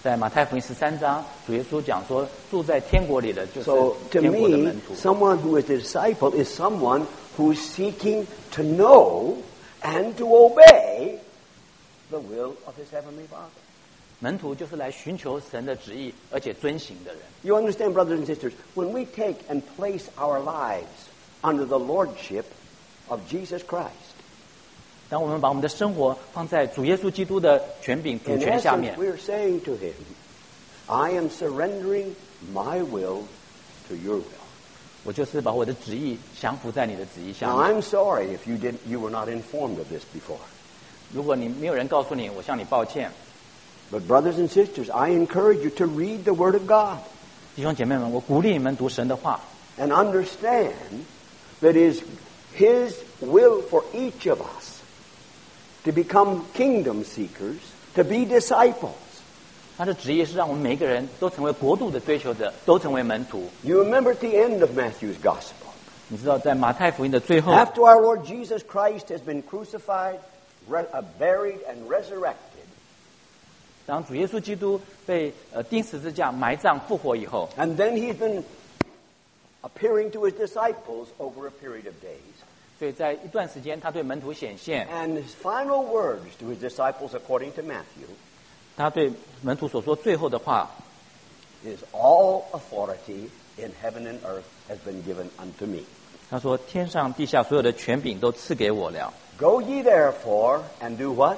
在马太福音13章，主耶稣讲说，住在天国里的就是 So to 天国的 me, 门徒。 someone who is a disciple is someone who's seeking to know and to obey the will of his heavenly Father. 门徒就是来寻求神的旨意，而且遵行的人。 You understand, brothers and sisters, when we take and place our lives under the lordship of Jesus Christ, 当我们把我们的生活放在主耶稣基督的权柄、主 in 权下 essence, 面， we're saying to him, I am surrendering my will to your will. 我就是把我的旨意降服在你的旨意下 Now, 面。 I'm sorry if you were not informed of this before. 如果你没有人告诉你，我向你抱歉。 But brothers and sisters, I encourage you to read the Word of God 弟兄姐妹们，我鼓励你们读神的话， and understand that it is His will for each of us to become kingdom seekers, to be disciples. 他的旨意是让我们每一个人都成为国度的追求者，都成为门徒。 You remember at the end of Matthew's Gospel, 你知道，在马太福音的最后， after our Lord Jesus Christ has been crucified, buried, and resurrected, 当主耶稣基督被钉十字架、埋葬、复活以后， and then He's been appearing to His disciples over a period of days. 所以在一段时间，他对门徒显现， And His final words to His disciples, according to Matthew, 他对门徒所说最后的话 is all authority in heaven and earth has been given unto me. 他说：“天上地下所有的权柄都赐给我了。 Go ye therefore and do what?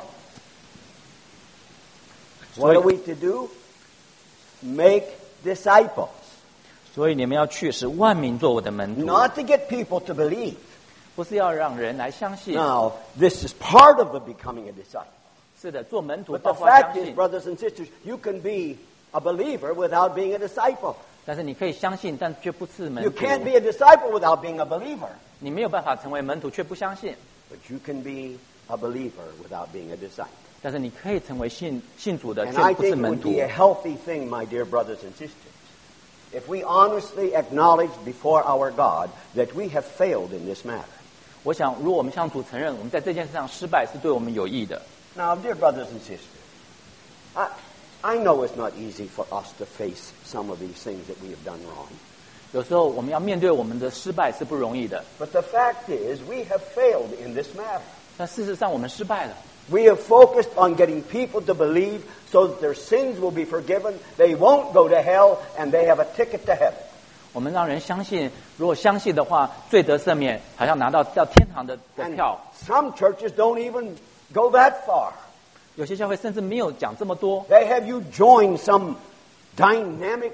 What are we to do? Make disciples. 所以你们要去，使万民做我的门徒， Not to get people to believe. 不是要让人来相信。 Now, this is part of the becoming a disciple. 是的，做门徒 But 包 the 括相 fact is, 信。 brothers and sisters, you can be a believer without being a disciple. 但是你可以相信，但却不是门 You 徒。 can't be a disciple without being a believer. 你没有办法成为门徒，却不相信。 But you can be a believer without being a disciple. 但是你可以成为信主的， And 却 I 不是 think it 门 would 徒 be。a healthy thing, my dear brothers and sisters, if we honestly acknowledge before our God that we have failed in this matter. 我想，如果我们向主承认我们在这件事上失败，是对我们有益的。 Now, dear brothers and sisters, I know it's not easy for us to face some of these things that we have done wrong. 有时候我们要面对我们的失败是不容易的， But the fact is, we have failed in this matter. 但事实上我们失败了。 We have focused on getting people to believe so that their sins will be forgiven, they won't go to hell, and they have a ticket to heaven. 我们让人相信，如果相信的话，罪得赦免，好像拿到天堂的 And 票。 some churches don't even go that far. 有些教会甚至没有讲这么多， They have you join some dynamic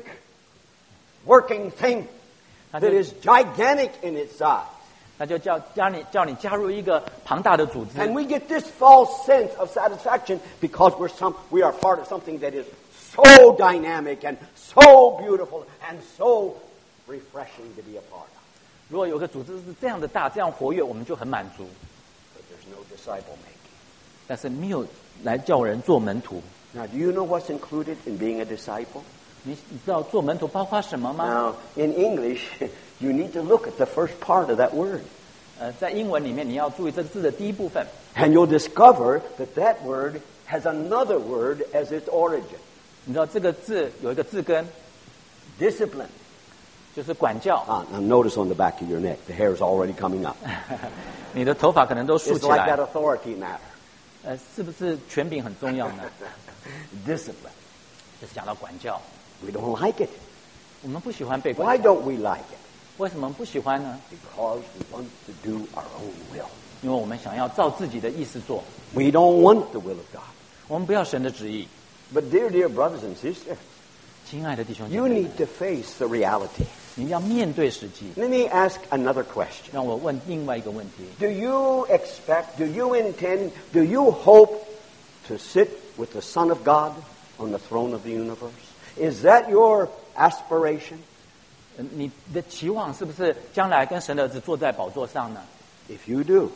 working thing 他就 that is gigantic in its size. 他就叫你加入一个庞大的组织， And we get this false sense of satisfaction because we are part of something that is so dynamic and so beautiful and so refreshing to be a part of. 如果有个组织是这样的大、这样活跃，我们就很满足。 But there's no disciple making. 但是没有来叫人做门徒。 Now, do you know what's included in being a disciple? 你知道做门徒包括什么吗？ Now, in English, you need to look at the first part of that word. 在英文里面你要注意这个字的第一部分， And you'll discover that that word has another word as its origin. 你知道这个字有一个字根， Discipline. 就是管教。 Now notice on the back of your neck, the hair is already coming up. 你的头发可能都竖 It's 起 like that 来， authority matter. 是不是权柄很重要呢？ Discipline. 就是讲到管教， We don't like it. 我们不喜欢被 Why 管教， don't we like it? 为什么不喜欢呢？ Because we want to do our own will. 因为我们想要照自己的意思做， We don't want the will of God. 我们不要神的旨意。 But dear brothers and sisters, 亲爱的弟兄姐 you 妹 need to face the reality. 你要面对实际。 Let me ask another question. 让我问另外一个问题： Do you expect, do you intend, do you hope to sit with the Son of God on the throne of the universe? Is that your aspiration? 你的期望是不是将来跟神的儿子坐在宝座上呢？ If you do,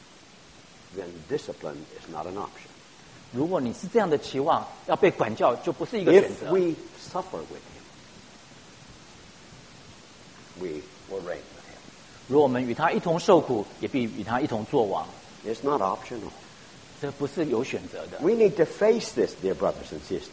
then discipline is not an option. 如果你是这样的期望，要被管教就不是一个选 If 择。 we suffer with him, we will reign with him. 如果我们与他一同受苦，也必与他一同作王， It's not optional. 这不是有选择的。 We need to face this, dear brothers and sisters.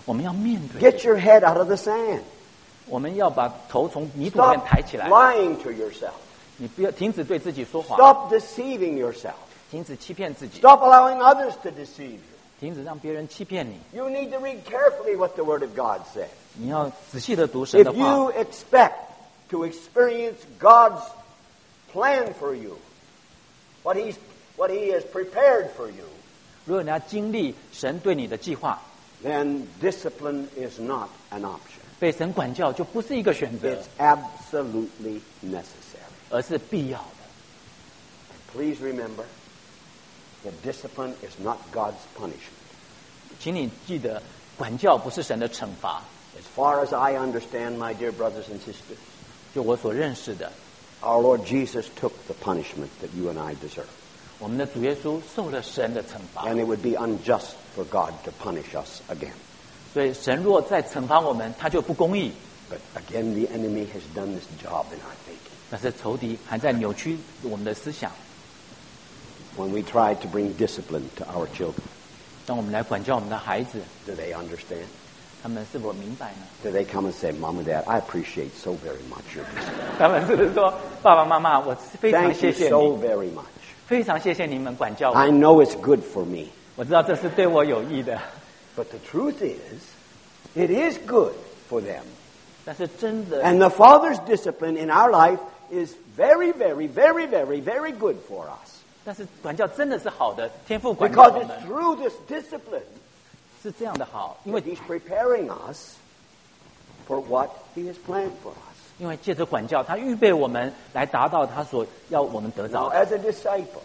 我们要面对 Get your head out of the sand. 我们要把头从泥土里面 Stop 抬起来。 lying to yourself. 你不要停止对自己说谎， Stop deceiving yourself. 停止欺骗自己， Stop allowing others to deceive you. 停止让别人欺骗你。 You need to read carefully what the Word of God says. 你要仔细的读神的 If 话。 you expect to experience God's plan for you, what He has prepared for you, 如果你要经历神对你的计划， then discipline is not an option. 被神管教就不是一个选择， It's absolutely necessary. 而是必要的。 Please remember that discipline is not God's punishment. 请你记得，管教不是神的惩罚。 As far as I understand, my dear brothers and sisters, 就我所认识的， our Lord Jesus took the punishment that you and I deserve. 我们的主耶稣受了神的惩罚， And it would be unjust for God to punish us again. 所以神若再惩罚我们，他就不公义。 But again, the enemy has done this job in our thinking. 但是仇敌还在扭曲我们的思想， When we try to bring discipline to our children, 当我们来管教我们的孩子， do they understand? 他们是否明白呢？ Do they come and say, Mom and Dad, I appreciate so very much your discipline. 他们是不是说，爸爸妈妈，我非常 Thank 谢 you 谢 so 你， very much. 非常谢谢你们管教我， I know it's good for me. 我知道这是对我有益的。 But the truth is, it is good for them. 但是真的， And the Father's discipline in our life is very, very, very, very, very good for us. 但是管教真的是好的，天父管教 Because 我 it's 们 through this discipline 是这样的好，因 that 为 He's preparing us for what He has planned for us. 因为借着管教，他预备我们来达到他所要我们得 Now, 到的。 as a disciple,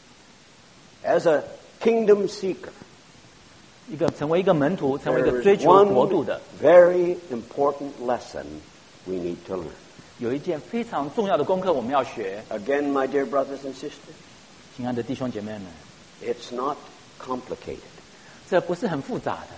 as a kingdom seeker, 成为一个门徒，成为一个 there 追 is 求国度 one 的， very important lesson we need to learn. 有一件非常重要的功课我们要学。 Again, my dear brothers and sisters, 亲爱的弟兄姐妹们， it's not complicated. 这不是很复杂的，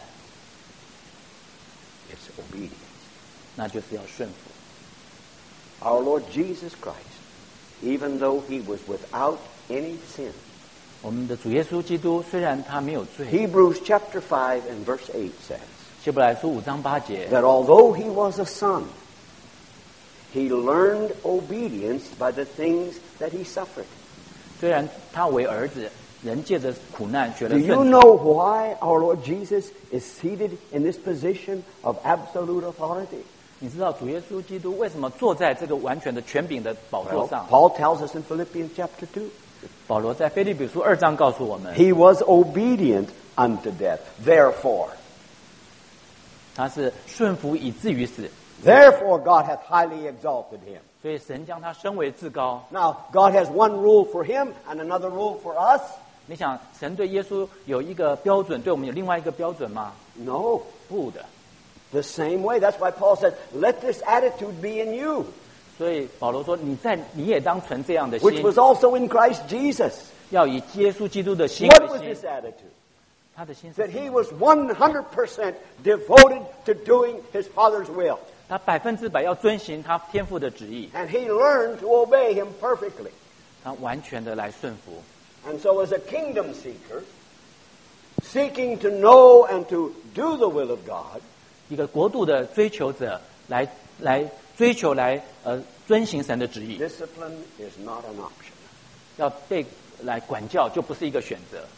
It's obedience. 那就是要顺服。 Our Lord Jesus Christ, even though He was without any sin, 我们的主耶稣基督虽然他没有罪， Hebrews chapter 5 and verse 8 says 希伯来书5章8节， that although He was a son, He learned obedience by the things that He suffered. 虽然他为儿子，人借着苦难学 Do 了 you 顺服。 know why our Lord Jesus is seated in this position of absolute authority? 你知道主耶稣基督为什么坐在这个完全的权柄的宝座 Well, 上？ Paul tells us in Philippians chapter 2. 保罗在腓立比书2章告诉我们， He was obedient unto death. Therefore, 他是顺服以至于死， therefore God hath highly exalted him. 所以神将他升为至高。 Now, God has one rule for him and another rule for us? 你想，神对耶稣有一个标准，对我们有另外一个标准吗？ No. 不的。 The same way. That's why Paul said, let this attitude be in you, 所以保罗说，你也当存这样的 which 心， was also in Christ Jesus. 要以耶稣基督的心 What 为 was 心 this。attitude? 他的心是 That he was 100% devoted to doing his Father's will. 他100%要遵行他天父的旨意， And he learned to obey him perfectly. 他完全的来顺服。 And so as a kingdom seeker, seeking to know and to do the will of God, 一个国度的追求者来追求遵行神的旨意， discipline is not an option. 要被来管教就不是一个选择。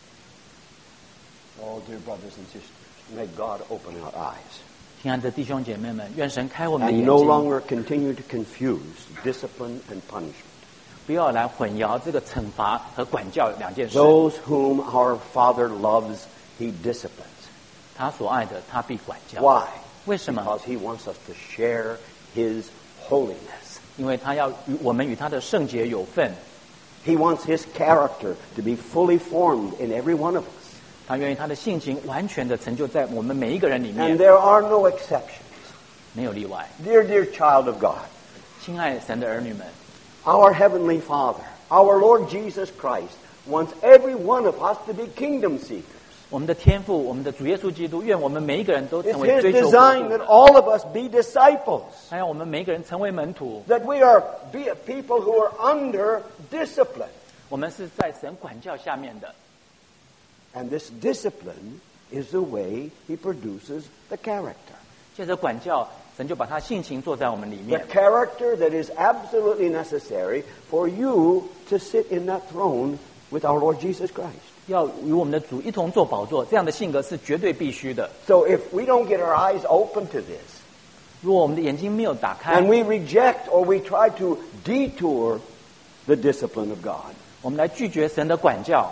Oh, dear brothers and sisters, may God open our eyes 亲爱的弟兄姐妹们，愿神开我们的 and 眼 no 睛， longer continue to confuse discipline and punishment. 不要来混淆这个惩罚和管教两件事。 Those whom our Father loves, he disciplines. 他所爱的，他必管教。 Why? 为什么？ Because he wants us to share his holiness. 因为他要我们与他的圣洁有份， He wants his character to be fully formed in every one of us. 他愿意他的性情完全的成就在我们每一个人里 And 面， there are no exceptions. 没有例外。 Dear, dear child of God, 亲爱神的儿女们， our Heavenly Father, our Lord Jesus Christ, wants every one of us to be kingdom seekers. 我们的天父，我们的主耶稣基督，愿我们每一个人都 It's 成为 his 追求国 design 度 that 的， all of us be disciples, 他让我们每一个人成为门徒。 that we are be a people who are under discipline. 我们是在神管教下面的， And this discipline is the way He produces the character. 借着管教，神就把他性情做在我们里 The 面。 character that is absolutely necessary for you to sit in that throne with our Lord Jesus Christ. 要与我们的主一同做宝座，这样的性格是绝对必须的。 So if we don't get our eyes open to this, 如果我们的眼睛没有打开 and，we reject or we try to detour the discipline of God, 我们来拒绝神的管教，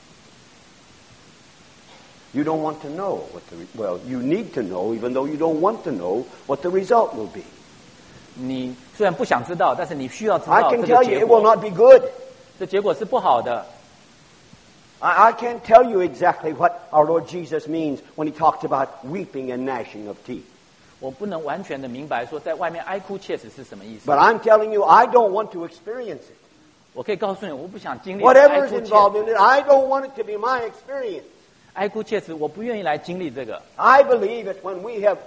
you don't want to know you need to know, even though you don't want to know what the result will be. 你虽然不想知道，但是你需要知 I 道 can 这 tell 个 you 结 it will 果。 not be good. 这结果是不好的。 I can't tell you exactly what our Lord Jesus means when He talks about weeping and gnashing of teeth. 我不能完全的明白说在外面哀哭切齿是什么意思。 But I'm telling you, I don't want to experience it. 我可以告诉你，我不想经历 Whatever 哀 is 哭切 involved in it, I don't want it to be my experience. 哀哭切齿，我不愿意来经历这个。 I believe that when we have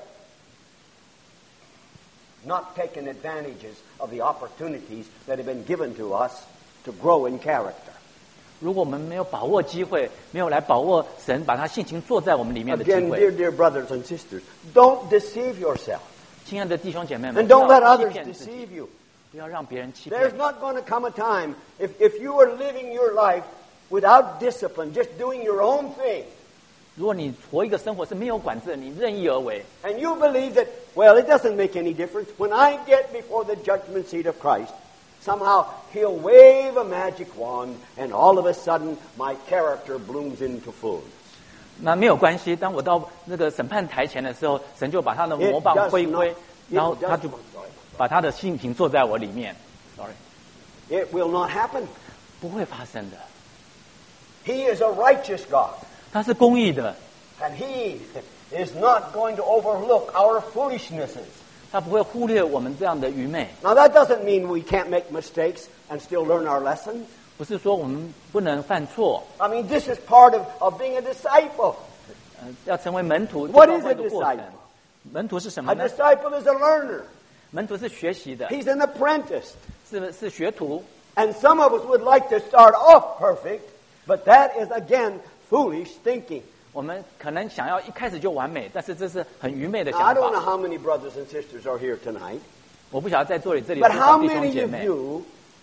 not taken advantages of the opportunities that have been given to us to grow in character. 如果我们没有把握机会，没有来把握神把他性情做在我们里面的机 Again, 会， dear brothers and sisters, don't deceive yourself. 亲爱的弟兄姐妹们， And 不 don't let 要欺 others 骗自己， deceive you. 不要让别人欺 There's 骗。 not going to come a time, if you are living your life without discipline, just doing your own thing, 如果你活一个生活是没有管制的，你任意而为， and you believe that, well, it doesn't make any difference. When I get before the judgment seat of Christ, somehow He'll wave a magic wand, and all of a sudden my character blooms into fullness. 那没有关系。当我到那个审判台前的时候，神就把他的魔 It 棒 does 挥一挥 not,， 然后 it 他 does 就 not, sorry. 把他的性情做在我里面。Sorry， It will not happen. 不会发生的。 He is a righteous God, 他是公义的， and He is not going to overlook our foolishnesses. 他不会忽略我们这样的愚昧。 Now, that doesn't mean we can't make mistakes and still learn our lessons. 不是说我们不能犯错， I mean, this is part of being a disciple. 要成为门徒， What 这 is 包括 a 一个过程 disciple?。 门徒是什么 A 呢？ disciple is a learner. 门徒是学习的， He's an apprentice. 是学徒。 And some of us would like to start off perfect, but that is, again, foolish thinking. 我们可能想要一开始就完美，但是这是很愚昧的 Now, I 想 don't know 法。 how many brothers and sisters are here tonight, 我不晓得在座里这里 but 多 how 少弟兄 many 姐 of 妹， you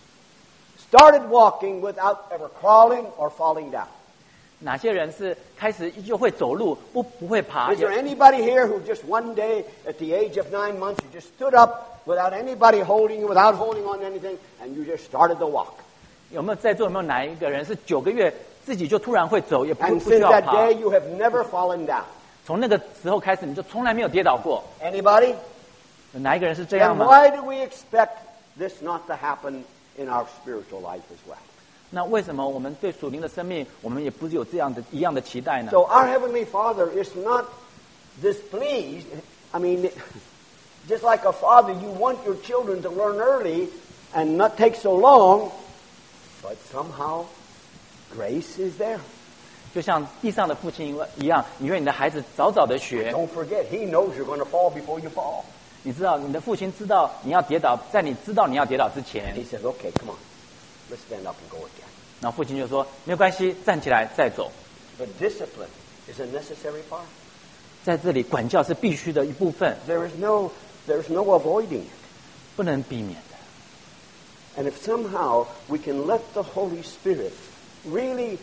started walking without ever crawling or falling down? 哪些人是开始就会走路，不会爬？ Is there anybody here who just one day at the age of 9 months, you just stood up without anybody holding you, without holding on to anything, and you just started to walk? 有没有在座有没有哪一个人是9个月自己就突然会走，也不 And 需 since 要 that 爬？ day, you have never fallen down. 从那个时候开始，你就从来没有跌倒过。 Anybody? 有哪一个人是这样 Then 吗？ why do we expect this not to happen in our spiritual life as well? 那为什么我们对属灵的生命，我们也不是有这样的一样的期待呢？ So our Heavenly Father is not displeased. I mean, just like a father, you want your children to learn early and not take so long, but somehow grace is there. 就像地上的父亲一样，你愿你的孩子早早的学。 Don't forget, He knows you're going to fall before you fall. 你知道，你的父亲知道你要跌倒，在你知道你要跌倒之前 He，says, okay, come on. Let's stand up and go again. 然后父亲就说没有关系，站起来再走。 But discipline is a necessary part. 在这里，管教是必须的一部分， There's no avoiding it. 不能避免的。 And if somehow we can let the Holy Spirit really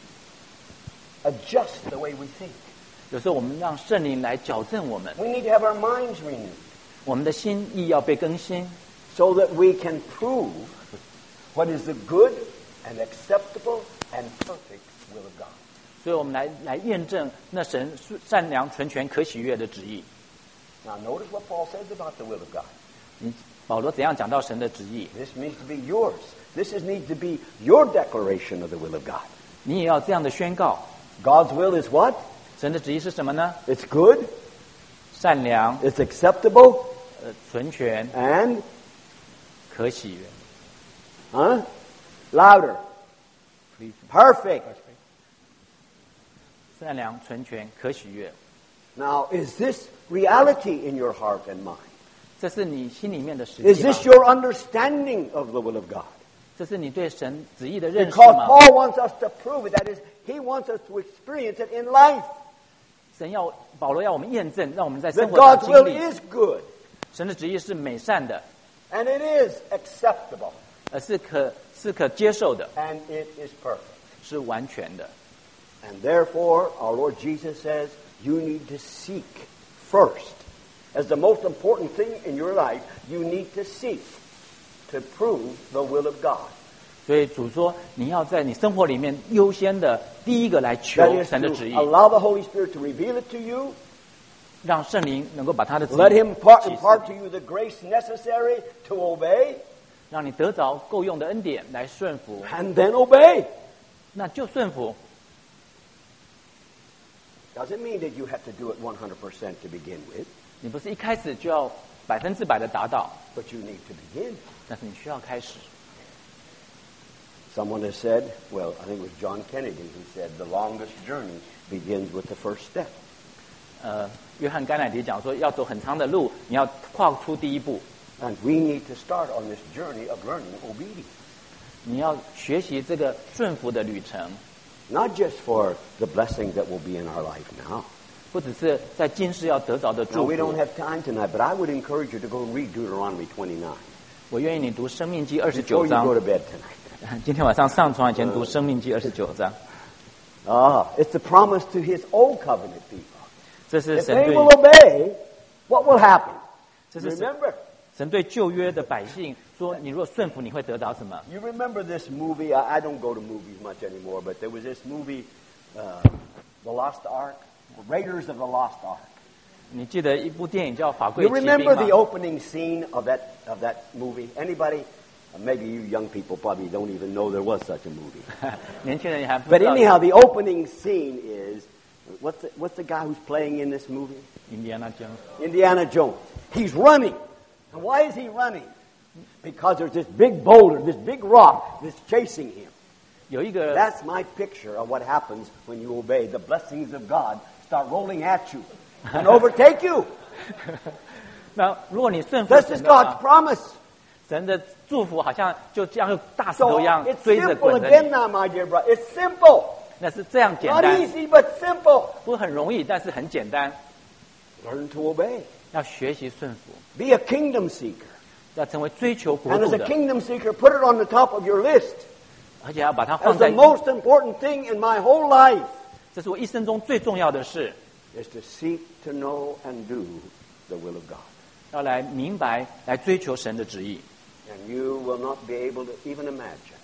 adjust the way we think, 有时候我们让圣灵来矫正我们， we need to have our minds renewed 我们的心意要被更新， so that we can prove what is the good and acceptable and perfect will of God. 所以我们来验证那神善良、纯全、可喜悦的旨意。 Now notice what Paul says about the will of God. 保罗怎样讲到神的旨意？ This needs to be yours. This needs to be your declaration of the will of God. 你也要这样的宣告。 God's will is what? 神的旨意是什么呢？ It's good, 善良、 it's acceptable, 纯全、 and 可喜悦。 louder, perfect. 善良、纯全、可喜悦。 Now, is this reality in your heart and mind? 这是你心里面的实 Is 际吗 this？your understanding of the will of God? 这是你对神旨意的认识 Because 吗？ Paul wants us to prove it. That is, he wants us to experience it in life. 保罗要我们验证，让我们在 that 生活上 God's 经 will 历 is good 神的旨意是美善的， and it is acceptable 是可接受的， and it is perfect. 是完全的。 And therefore, our Lord Jesus says, you need to seek first. As the most important thing in your life, you need to seek to prove the will of God. 所以主说，你要在你生活里面优先的第一个来求 That is 神的 to 旨意， allow the Holy Spirit to reveal it to you. 让圣灵能够把他的旨 Let 意 Him 启示 impart to you the grace necessary to obey, 让你得着够用的恩典来顺服， and then obey. 那就顺服。 Doesn't mean that you have to do it 100% to begin with, 你不是一开始就要100%的达到， but you need to begin. 但是你需要开始。 Someone has said, well, I think it was John Kennedy who said, the longest journey begins with the first step. 约翰甘乃迪讲说，要走很长的路，你要跨出第一步， And we need to start on this journey of learning obedience. 你要学习这个顺服的旅程， Not just for the blessing that will be in our life now. 不只是在今世要得着的 Now, 祝 we don't 福。 have time tonight, but I would encourage you to go and read Deuteronomy 29 我愿意你读《生命记》 before 29 you 章 go to。bed tonight. 今天晚上上床以前读《生命记》29章， It's the promise to His old covenant people. 这是 If 神 they 对 will obey, what will happen? 这是神 Remember, 神对旧约的百姓说：你如果顺服，你会得到什么？ you remember this movie? I don't go to movies much anymore, but there was this movie, The Lost Ark, Raiders of the Lost Ark. 你记得一部电影叫《法柜 You 骑兵》 remember the 吗？ opening scene of that movie? Anybody? Maybe you young people probably don't even know there was such a movie. 年轻人也还不 But 知道。 anyhow, the opening scene is what's the guy who's playing in this movie? 印第安纳江 Indiana Jones. He's running. And why is he running? Because there's this big boulder, this big rock that's chasing him. 有一个 That's my picture of what happens when you obey. The blessings of God start rolling at you and overtake you. 那如果你顺服 This 神 is 的话 God's promise. 神的祝福好像就这样大石 So 头一样 it's 追着 simple 滚着 again 你， now, my dear brother. It's simple. 那是这样简 Not 单， easy, but simple. 不是很容易，但是很简单。 Learn to obey. 要学习顺服， Be a kingdom seeker. 要成为追求国 And 度 as a 的， kingdom seeker, put it on the top of your list 而且要把它 as 放 the 在， most important thing in my whole life 这是我一生中最重要的事， is to seek to know and do the will of God. 要来明白，来追求神的旨意。 And you will not be able to even imagine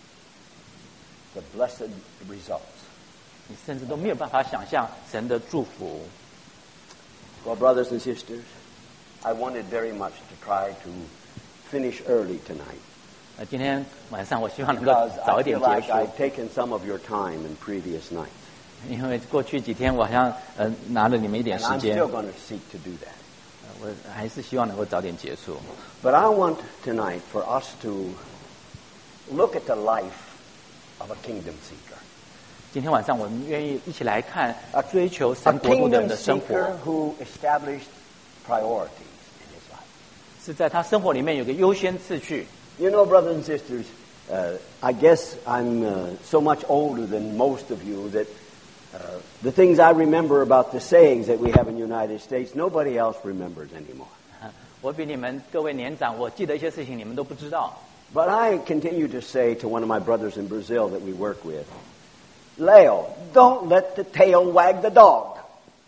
the blessed results. 你甚至都没有办法想象神的祝福。 Well, brothers and sisters, I wanted very much to try to finish early tonight 今天晚上我希望能够 because 早 I 一点 feel 结 like 束， I've taken some of your time in previous nights. 因为过去几天我好像拿了你们一点 And 时 I'm 间， still going to seek to do that. 我还是希望能够早点结束。 But I want tonight for us to look at the life of a kingdom seeker. 今天晚上我们愿意一起来看 A 追求 A 神国度的人 kingdom 的生 seeker 活， who established priorities in his life. 是在他生活里面有个优先次序。 You know, brothers and sisters, I guess I'm so much older than most of you that the things I remember about the sayings that we have in the United States, nobody else remembers anymore. 我比你们各位年长，我记得一些事情你们都不知道。 But I continue to say to one of my brothers in Brazil that we work with, Leo, don't let the tail wag the dog.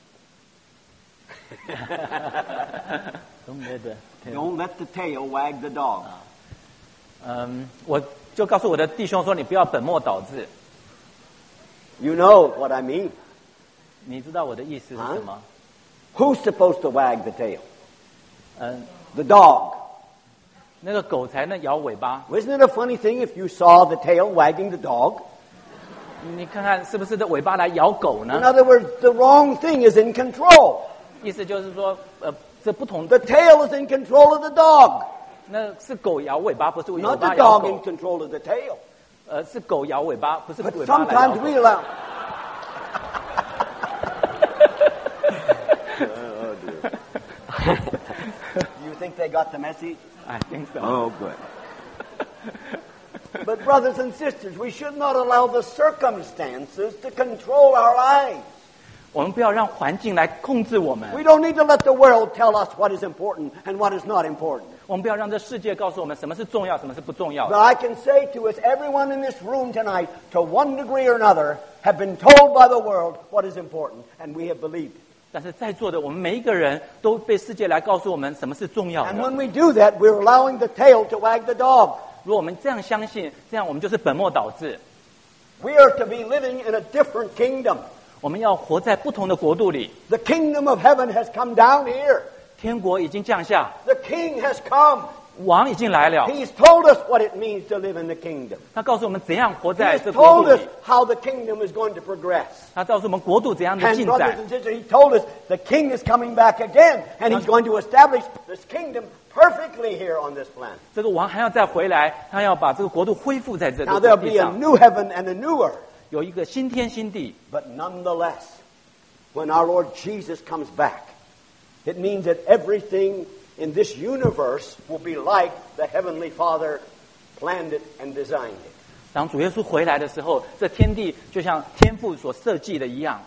Don't let the tail wag the dog. 我就告诉我的弟兄说，你不要本末倒置。 You know what I mean. 你知道我的意思是什么？ Who's supposed to wag the tail? 嗯， The dog. 那个狗才能摇尾巴。 Isn't it a funny thing if you saw the tail wagging the dog? 你看看是不是这尾巴来咬狗 In 呢？ other words, the wrong thing is in control. 意思就是说，这不同 The tail is in control of the dog, 那是狗摇尾巴，不是尾 not 巴 the 摇 dog 狗 in。control of the tail. 是狗摇尾巴，不是 But 尾巴来摇 sometimes 狗。 we allow. You think they got the message? I think so. Oh, good. But brothers and sisters, we should not allow the circumstances to control our lives. 我们不要让环境来控制我们。 We don't need to let the world tell us what is important and what is not important. 我们不要让这世界告诉我们什么是重要，什么是不重要 But 的。 I can say to us, everyone in this room tonight, to one degree or another, have been told by the world what is important, and we have believed it. 但是在座的我们每一个人都被世界来告诉我们什么是重要 And 的。 when we do that, we're allowing the tail to wag the dog. 如果我们这样相信，这样我们就是本末倒置。 We are to be living in a different kingdom. 我们要活在不同的国度里， The kingdom of heaven has come down here. 天国已经降下， The king has come. 王已经来了。 He's told us what it means to live in the kingdom. 他告诉我们怎样活 He 在 has 这国 told 度 us 里， how the kingdom is going to progress. 他告诉我们国度怎样的 And 进 brothers 展。 and sisters, he told us the king is coming back again, and he's going to establish this kingdom perfectly here on this planet. 这个王还要再回来，他要把这个国度恢复在这 Now 个 there'll 地 be a 上， new heaven and a new earth. 有一个新天新地。 But nonetheless, when our Lord Jesus comes back, it means that everything in this universe will be like the Heavenly Father planned it and designed it. 当主耶稣回来的时候，这天地就像天父所设计的一样。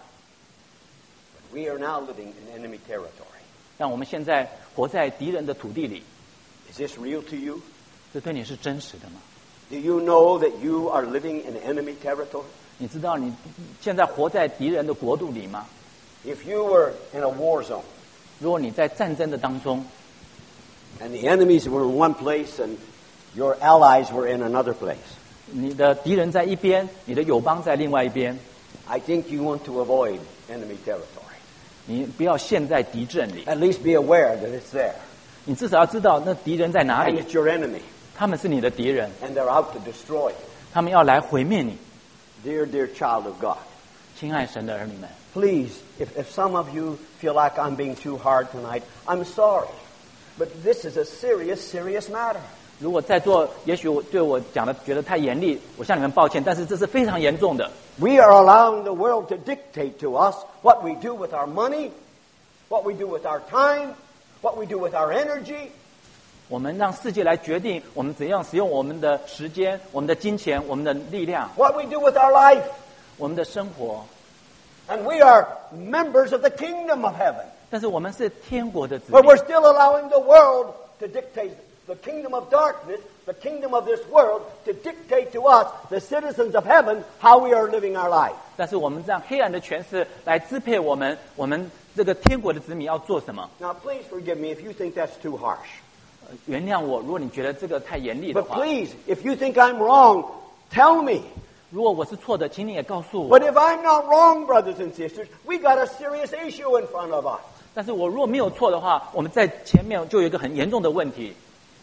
We are now living in enemy territory. 让我们现在活在敌人的土地里， Is this real to you? 这对你是真实的吗？ Do you know that you are living in enemy territory? 你知道你现在活在敌人的国度里吗？ If you were in a war zone 如果你在战争的当中， and the enemies were in one place and your allies were in another place, 你的敌人在一边，你的友邦在另外一边， I think you want to avoid enemy territory. 你不要陷在敌阵里， At least be aware that it's there. 你至少要知道那敌人在哪 And 里， it's your enemy. 他们是你的敌人， And they're out to destroy you. 他们要来毁灭你。 Dear, dear child of God, 亲爱神的儿女们， please, if some of you feel like I'm being too hard tonight, I'm sorry. But this is a serious, serious matter. 如果在座也许对我讲的觉得太严厉，我向你们抱歉，但是这是非常严重的。 We are allowing the world to dictate to us what we do with our money, what we do with our time, what we do with our energy. 我们让世界来决定我们怎样使用我们的时间、我们的金钱、我们的力量、 What we do with our life. 我们的生活。 And we are members of the kingdom of heaven. 但是我们是天国的子 But 民 we're，still allowing the world to dictate, the kingdom of darkness, the kingdom of this world, to dictate to us, the citizens of heaven, how we are living our life. 但是我们让黑暗的权势来支配我们，我们这个天国的子民要做什么？ Now, please forgive me if you think that's too harsh. 原谅我，如果你觉得这个太严厉的 But 话， please, if you think I'm wrong, tell me. 如果我是错的，请你也告诉我。 But if I'm not wrong, brothers and sisters, we got a serious issue in front of us. 但是我如果没有错的话，我们在前面就有一个很严重的问题。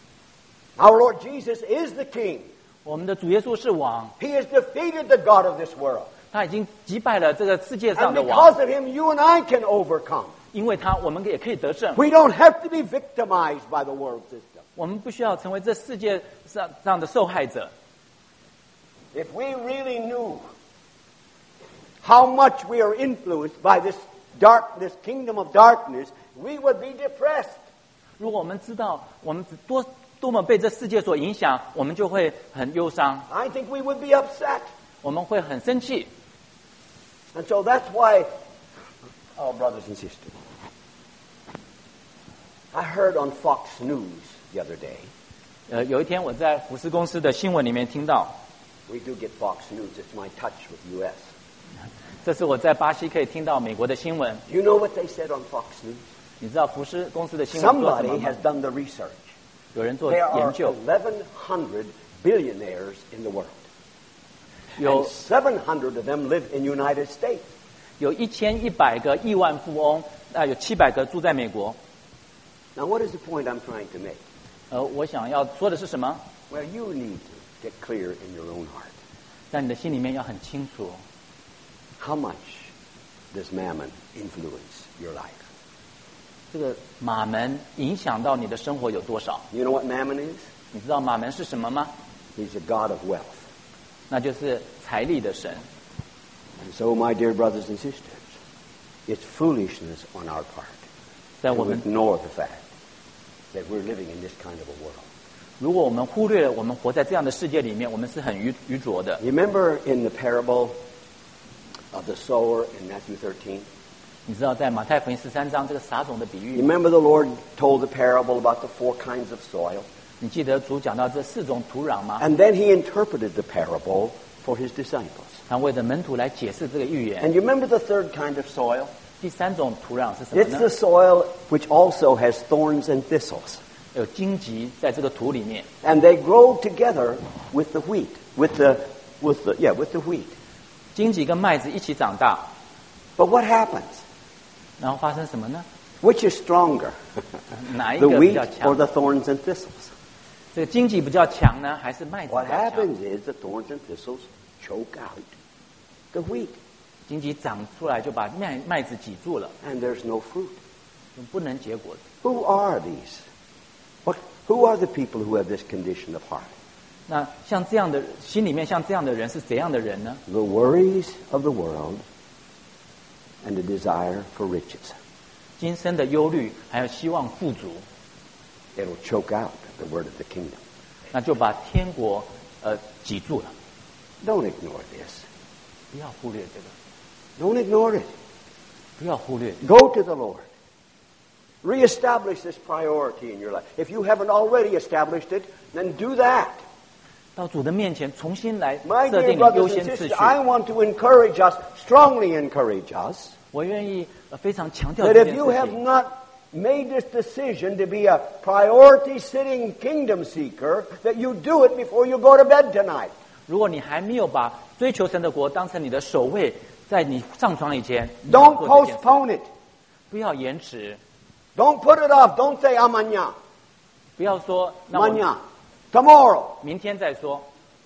Our Lord Jesus is the King. 我们的主耶稣是王， He has defeated the God of this world. 他已经击败了这个世界上 And 的 because 王， of Him, you and I can overcome. 因为他，我们也可以得胜。 We don't have to be victimized by the world system. 我们不需要成为这世界上的受害者。 If we really knew how much we are influenced by this kingdom of darkness, we would be depressed. 如果我们知道我们多么被这世界所影响，我们就会很忧伤， I think we would be upset. 我们会很生气。 And so that's why, oh, brothers and sisters, I heard on Fox News the other day, 有一天我在福斯公司的新闻里面听到， we do get Fox News, it's my touch with U.S. 这是我在巴西可以听到美国的新闻。 You know what they said on Fox News? 你知道福斯公司的新闻做什么 Somebody 吗 has？done the research. 有人做 There are 研究， 1,100 billionaires in the world. 有 And 700 of them live in United States. 有1100个亿万富翁，有700个住在美国。 Now, what is the point I'm trying to make? 我想要说的是什么？ Well, you need to get clear in your own heart. 在你的心里面要很清楚， How much does mammon influence your life? 这个马门影响到你的生活有多少？ You know what mammon is? 你知道马门是什么吗？ He's a god of wealth. 那就是财力的神。 And so, my dear brothers and sisters, it's foolishness on our part 在 to 我们 ignore the fact that we're living in this kind of a world. 如果我们忽略了我们活在这样的世界里面，我们是很愚拙的。 You remember in the parable of the sower in Matthew 13? 你知道在马太福音13章这个撒种的比 You 喻， remember the Lord told the parable about the 4 kinds of soil? 你记得主讲到这4种土壤吗？ And then he interpreted the parable for his disciples. 他为着门徒来解释这个预言。 And you remember the 3rd kind of soil? 第3种土壤是什么 It's 呢 the？soil which also has thorns and thistles. 有荆棘在这个土里面， And they grow together with the wheat, with the wheat. 荆棘跟麦子一起长大， But what happens? 然后发生什么呢？ Which is stronger, 哪一 the 个比 wheat 较 or 强？ the thorns and thistles? 这个荆棘比较强呢，还是麦子 What 比较强？ happens is the thorns and thistles choke out the wheat, 荆棘长出来就把麦子挤住了， and there's no fruit. 就不能结果子。 Who are these? Who are the people who have this condition of heart? 那像这样的心里面像这样的人是怎样的人呢？ The worries of the world and the desire for riches. 今生的忧虑，还有希望富足， It'll choke out the word of the kingdom. 那就把天国挤住了。 Don't ignore this. 不要忽略这个， Don't ignore it. 不要忽略。 Go to the Lord. Reestablish this priority in your life. If you haven't already established it, then do that. 到主的面前重新来 My 设 dear 定你优 brothers 先 and 次 sisters, 序。 I want to encourage us, strongly encourage us, 我愿意非常强调 that 这 if 件 you 事 have 情。 not made this decision to be a priority sitting kingdom seeker, that you do it before you go to bed tonight. 如果你还没有把追求神的国当成你的首位，在你上床以前，你要 Don't 做这件事 postpone it. 不要延迟， Don't put it off. Don't say, mañana, 不要说那我 mañana, tomorrow. 明天再说，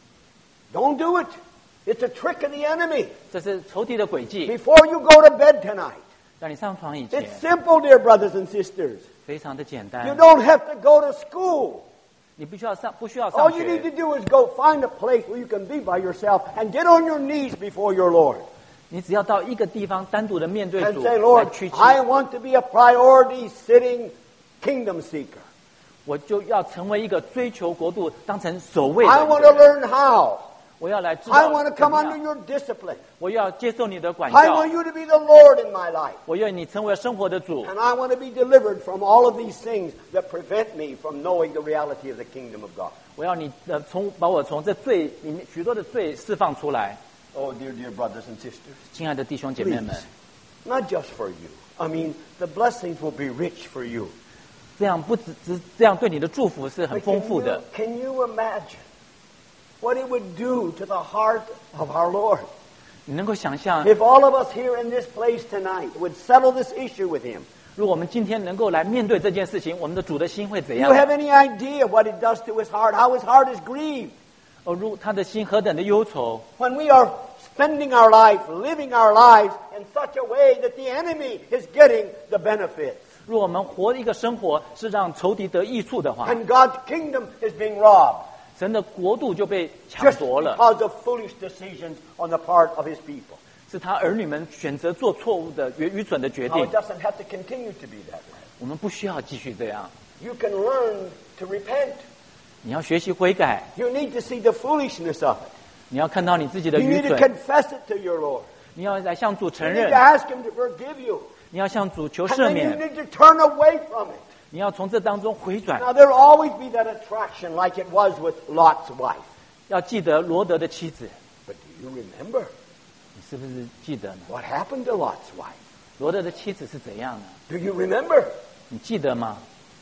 Don't do it. It's a trick of the enemy. 这是仇敌的诡计。 Before you go to bed tonight. 让你上床以前 It's simple, dear brothers and sisters. 非常的简 You 单， don't have to go to school. 你不需要上 All 学 you need to do is go find a place where you can be by yourself and get on your knees before your Lord 你只要到一个地方单独的面对 and 主 say, 来 Lord, 屈膝， I want to be a priority sitting kingdom seeker. 我就要成为一个追求国度当成首位 I 的 want 一 to 个人。 learn how. 我要来知 I 道 want to 怎 come 么 under 样， your discipline. 我要接受你的管 I 教 want，you to be the Lord in my life. 我愿你成为生活的主， And I want to be delivered from all of these things that prevent me from knowing the reality of the kingdom of God. 我要你把我从这罪里面许多的罪释放出来。 Oh, dear brothers and sisters. 亲爱的弟兄姐妹们 Please.，Not just for you. I mean, the blessings will be rich for you. 这样不只这样对你的祝福是很 But 丰富的。 can you imagine what it would do to the heart of our Lord 你能够想象， if all of us here in this place tonight would settle this issue with Him? 如果我们今天能够来面对这件事情，我们的主的心会怎 Do 样 you？have any idea what it does to His heart? How His heart is grieved 如他的心何等的忧愁， when we are spending our life, living our lives in such a way that the enemy is getting the benefits 如果我们活一个生活是让仇敌得益处的话， and God's kingdom is being robbed 神的国度就被抢 just 夺了， because of foolish decisions on the part of His people. 是他儿女们选择做错误的愚蠢的决 Now, 定 it。doesn't have to continue to be that way. 我们不需要继续这样， You can learn to repent. 你要学习悔改， You need to see the foolishness of it. 你要看到你自己的 You 愚 need to 蠢， confess it to your Lord. 你要来向主 You 承 need to 认， ask Him to forgive you. 你要向主求 And 赦 then you 免， need to turn away from it. 你要从这当中回转。 Now, there'll always be that attraction like it was with Lot's wife. 要记得罗德的妻子， But do you remember 你是不是记得呢？ what happened to Lot's wife? 罗德的妻子是怎样的？ Do you remember? 你记得吗？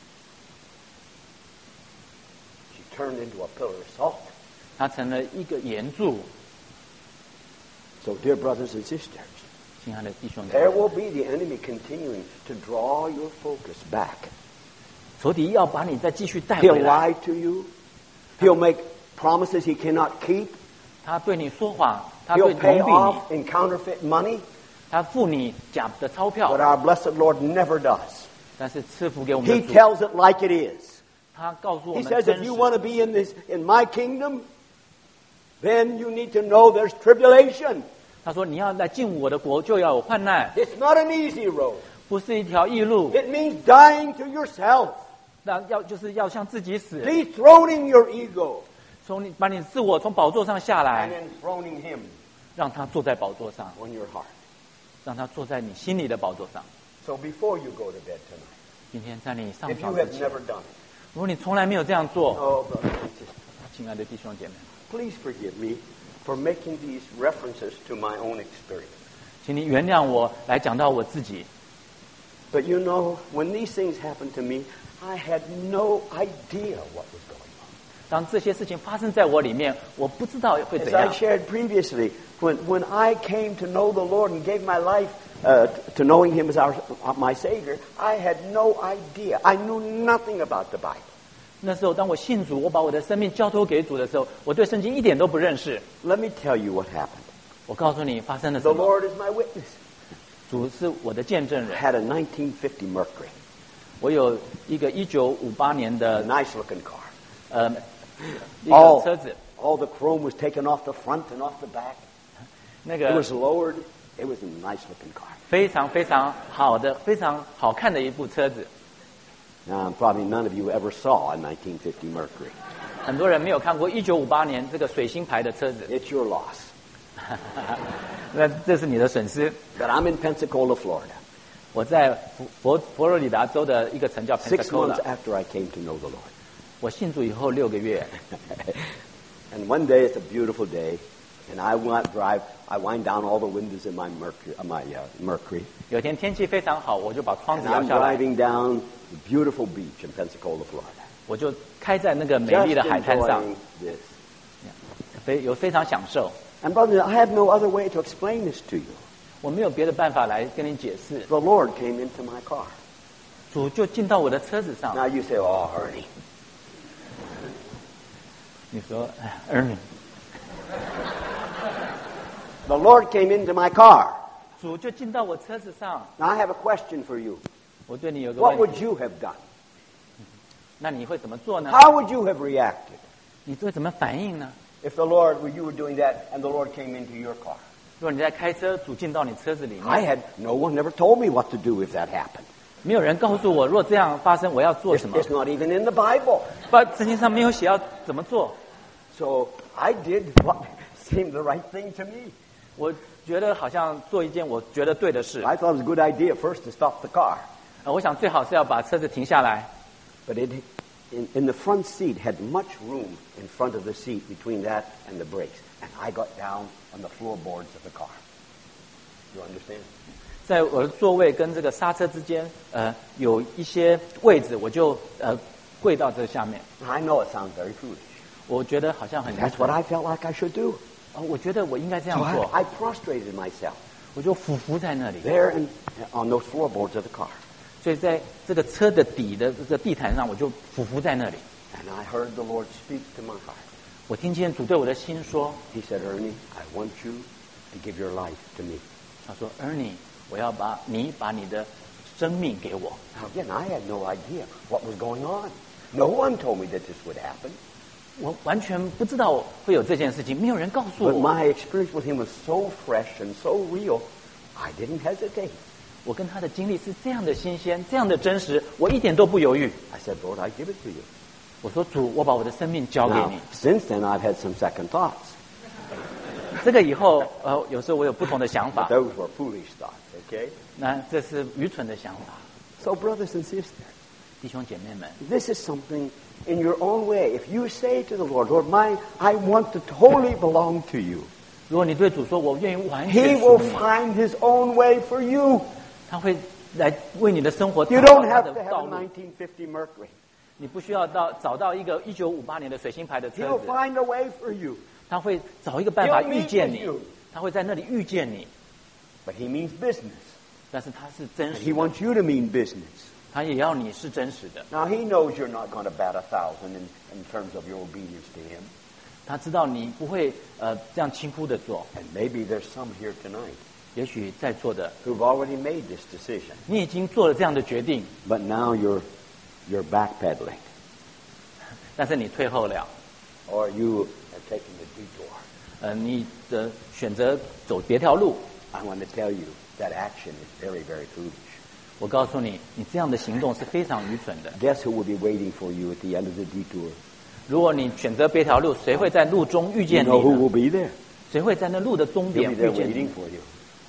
She turned into a pillar of salt. 他成了一个岩柱。 So, dear brothers and sisters, 亲爱的弟兄姐 there 妹， will be the enemy continuing to draw your focus back. 仇敌要把你再继续带 He'll 回来， lie to you. He'll make promises he cannot keep. 他对你说谎，他对 He'll 蒙 pay 蔽 off 你， in counterfeit money. 他付你假的钞 But 票， our blessed Lord never does. 但是赐福给我们 He 的主， tells it like it is. 他告诉我 He 们 says, 真 if you 实。 want to be in my kingdom, then you need to know there's tribulation. 他说你要来进我的国，就要有患难， It's not an easy road. 不是一条易路。 It means dying to yourself, 那就是要向自己死， dethroning your ego, 把你自我从宝座上下 and 来， enthroning him 让他坐在宝座上， on your heart. 让他坐在你心里的宝座上。 So before you go to bed tonight, 今天在你上 if you 床 have 之前， never done it, 如果你从来没有这样做， oh, brothers and sisters, 亲爱的弟兄姐妹， please forgive me for making these references to my own experience. 请你原谅我来讲到我自己。 But you know, when these things happened to me, I had no idea what was going on. 当这些事情发生在我里面，我不知道会怎 As I 样。 shared previously, when I came to know the Lord and gave my life to knowing Him as my Savior, I had no idea. I knew nothing about the Bible. 那时候，当我信主，我把我的生命交托给主的时候，我对圣经一点都不认识。 Let me tell you what happened. 我告诉你发生了 The 什么。 Lord is my witness. 主是我的见证 I 人。 had a 1950 Mercury, 我有一个1958年 a 的 nice-looking car. 一个车子， All the chrome was taken off the front and off the back. 那 It 个 was lowered. It was a nice-looking car. 非常非常好的、非常好看的一部车子。 Now, probably none of you ever saw a 1950 Mercury. 很多人没有看过1958年这个水星牌的车子， It's your loss. 那这是你的损失。 But I'm in Pensacola, Florida. 我在佛罗里达州的一个城叫 6 months Pensacola， after I came to know the Lord. 我信主以后6个月， And one day, it's a beautiful day, and I wind down all the windows in my Mercury. 有一天天气非常好，我就把窗 And 子摇 I'm 下来， driving down the beautiful beach in Pensacola, Florida. 我就开在那个美 Just 丽的海滩上， enjoying this. 非常享受。 And brothers, I have no other way to explain this to you. 我没有别的办法来跟你解释， The Lord came into my car. 主就进到我的车子上。 Now you say, oh, Ernie. 你说，哎，Ernie， The Lord came into my car. 主就进到我车子上。 Now I have a question for you. 我对你有个 What 问 would 题， you have done? 那你会怎么做呢？ How would you have reacted 你会怎么反应呢？ if you were doing that and the Lord came into your car? 如果你在开车，主进到你车子里 I 面， had no one ever told me what to do if that happened. 没有人告诉我，如果这样发生，我要做什么？ It's not even in the Bible. 不，圣经上没有写要怎么做。 So I did what seemed the right thing to me. 我觉得好像做一件我觉得对的事。 I thought it was a good idea first to stop the car. 我想最好是要把车子停下来。 But in the front seat had much room in front of the seat between that and the brakes. And I got down on the floorboards of the car. You understand? 在我的座位跟这个刹车之间，有一些位置，我就跪到这下面。 I know it sounds very foolish. 我觉得好像很愚 That's 蠢 what I felt like I should do. 我觉得我应该这 So 样做， I prostrated myself 我就俯伏在那里。 there on those floorboards of the car. 所以在这个车的底的这个地毯上，我就俯伏在那里。 And I heard the Lord speak to my heart. 我听见主对我的心说 He said, Ernie, I want you to give your life to me.：“ 他说，Ernie，我要把你的生命给我。 Now, again, I had no idea what was going on. No one told me that this would happen. ” 我完全不知道会有这件事情，没有人告诉 But 我。 my experience with him was so fresh and so real, I didn't hesitate. 我跟他的经历是这样的新鲜，这样的真实，我一点都不犹豫。 I said, Lord, I give it to you. 我说：“主，我把我的生命交给 Now, 你。 since then, I've had some second thoughts. ” 这个以后，有时候我有不同的想 But 法， those were foolish thoughts, okay? 那这是愚蠢的想法。 So, brothers and sisters, 弟兄姐妹们， this is something in your own way. If you say to the Lord, Lord, I want to totally belong to you, 如果你对主说：“我愿意完 He 全 will 属你 find His own way for you. ” 他会来为你的生活 You 找到 don't 他 have 的 to have 道 a 路。 1950 Mercury. 你不需要找到一个1958年的水星牌的车 He'll 子， find a way for you. 他会找一个办法 He'll 遇 meet 见 with 你 you.， 他会在那里遇见你。 But He means business. 但是他是真 And 实 He 的， wants you to mean business. 他也要你是真实的。 Now, He knows you're not going to bat 1,000 in terms of your obedience to Him. 他知道你不会这样轻忽的做。 And maybe there's some here tonight 也许在座的 who've already made this decision. 你已经做了这样的决定， But now you're backpedaling. 但是你退后了， Or you are taking a detour. 你的选择走别条路。 I want to tell you that action is very, very foolish. 我告诉你，你这样的行动是非常愚蠢的。 Guess who will be waiting for you at the end of the detour? 如果你选择别条路，谁会在路中遇 You 见你 know who 呢？ will be there. 谁会在那路的终 He'll 点 be there 遇见你 waiting？for you.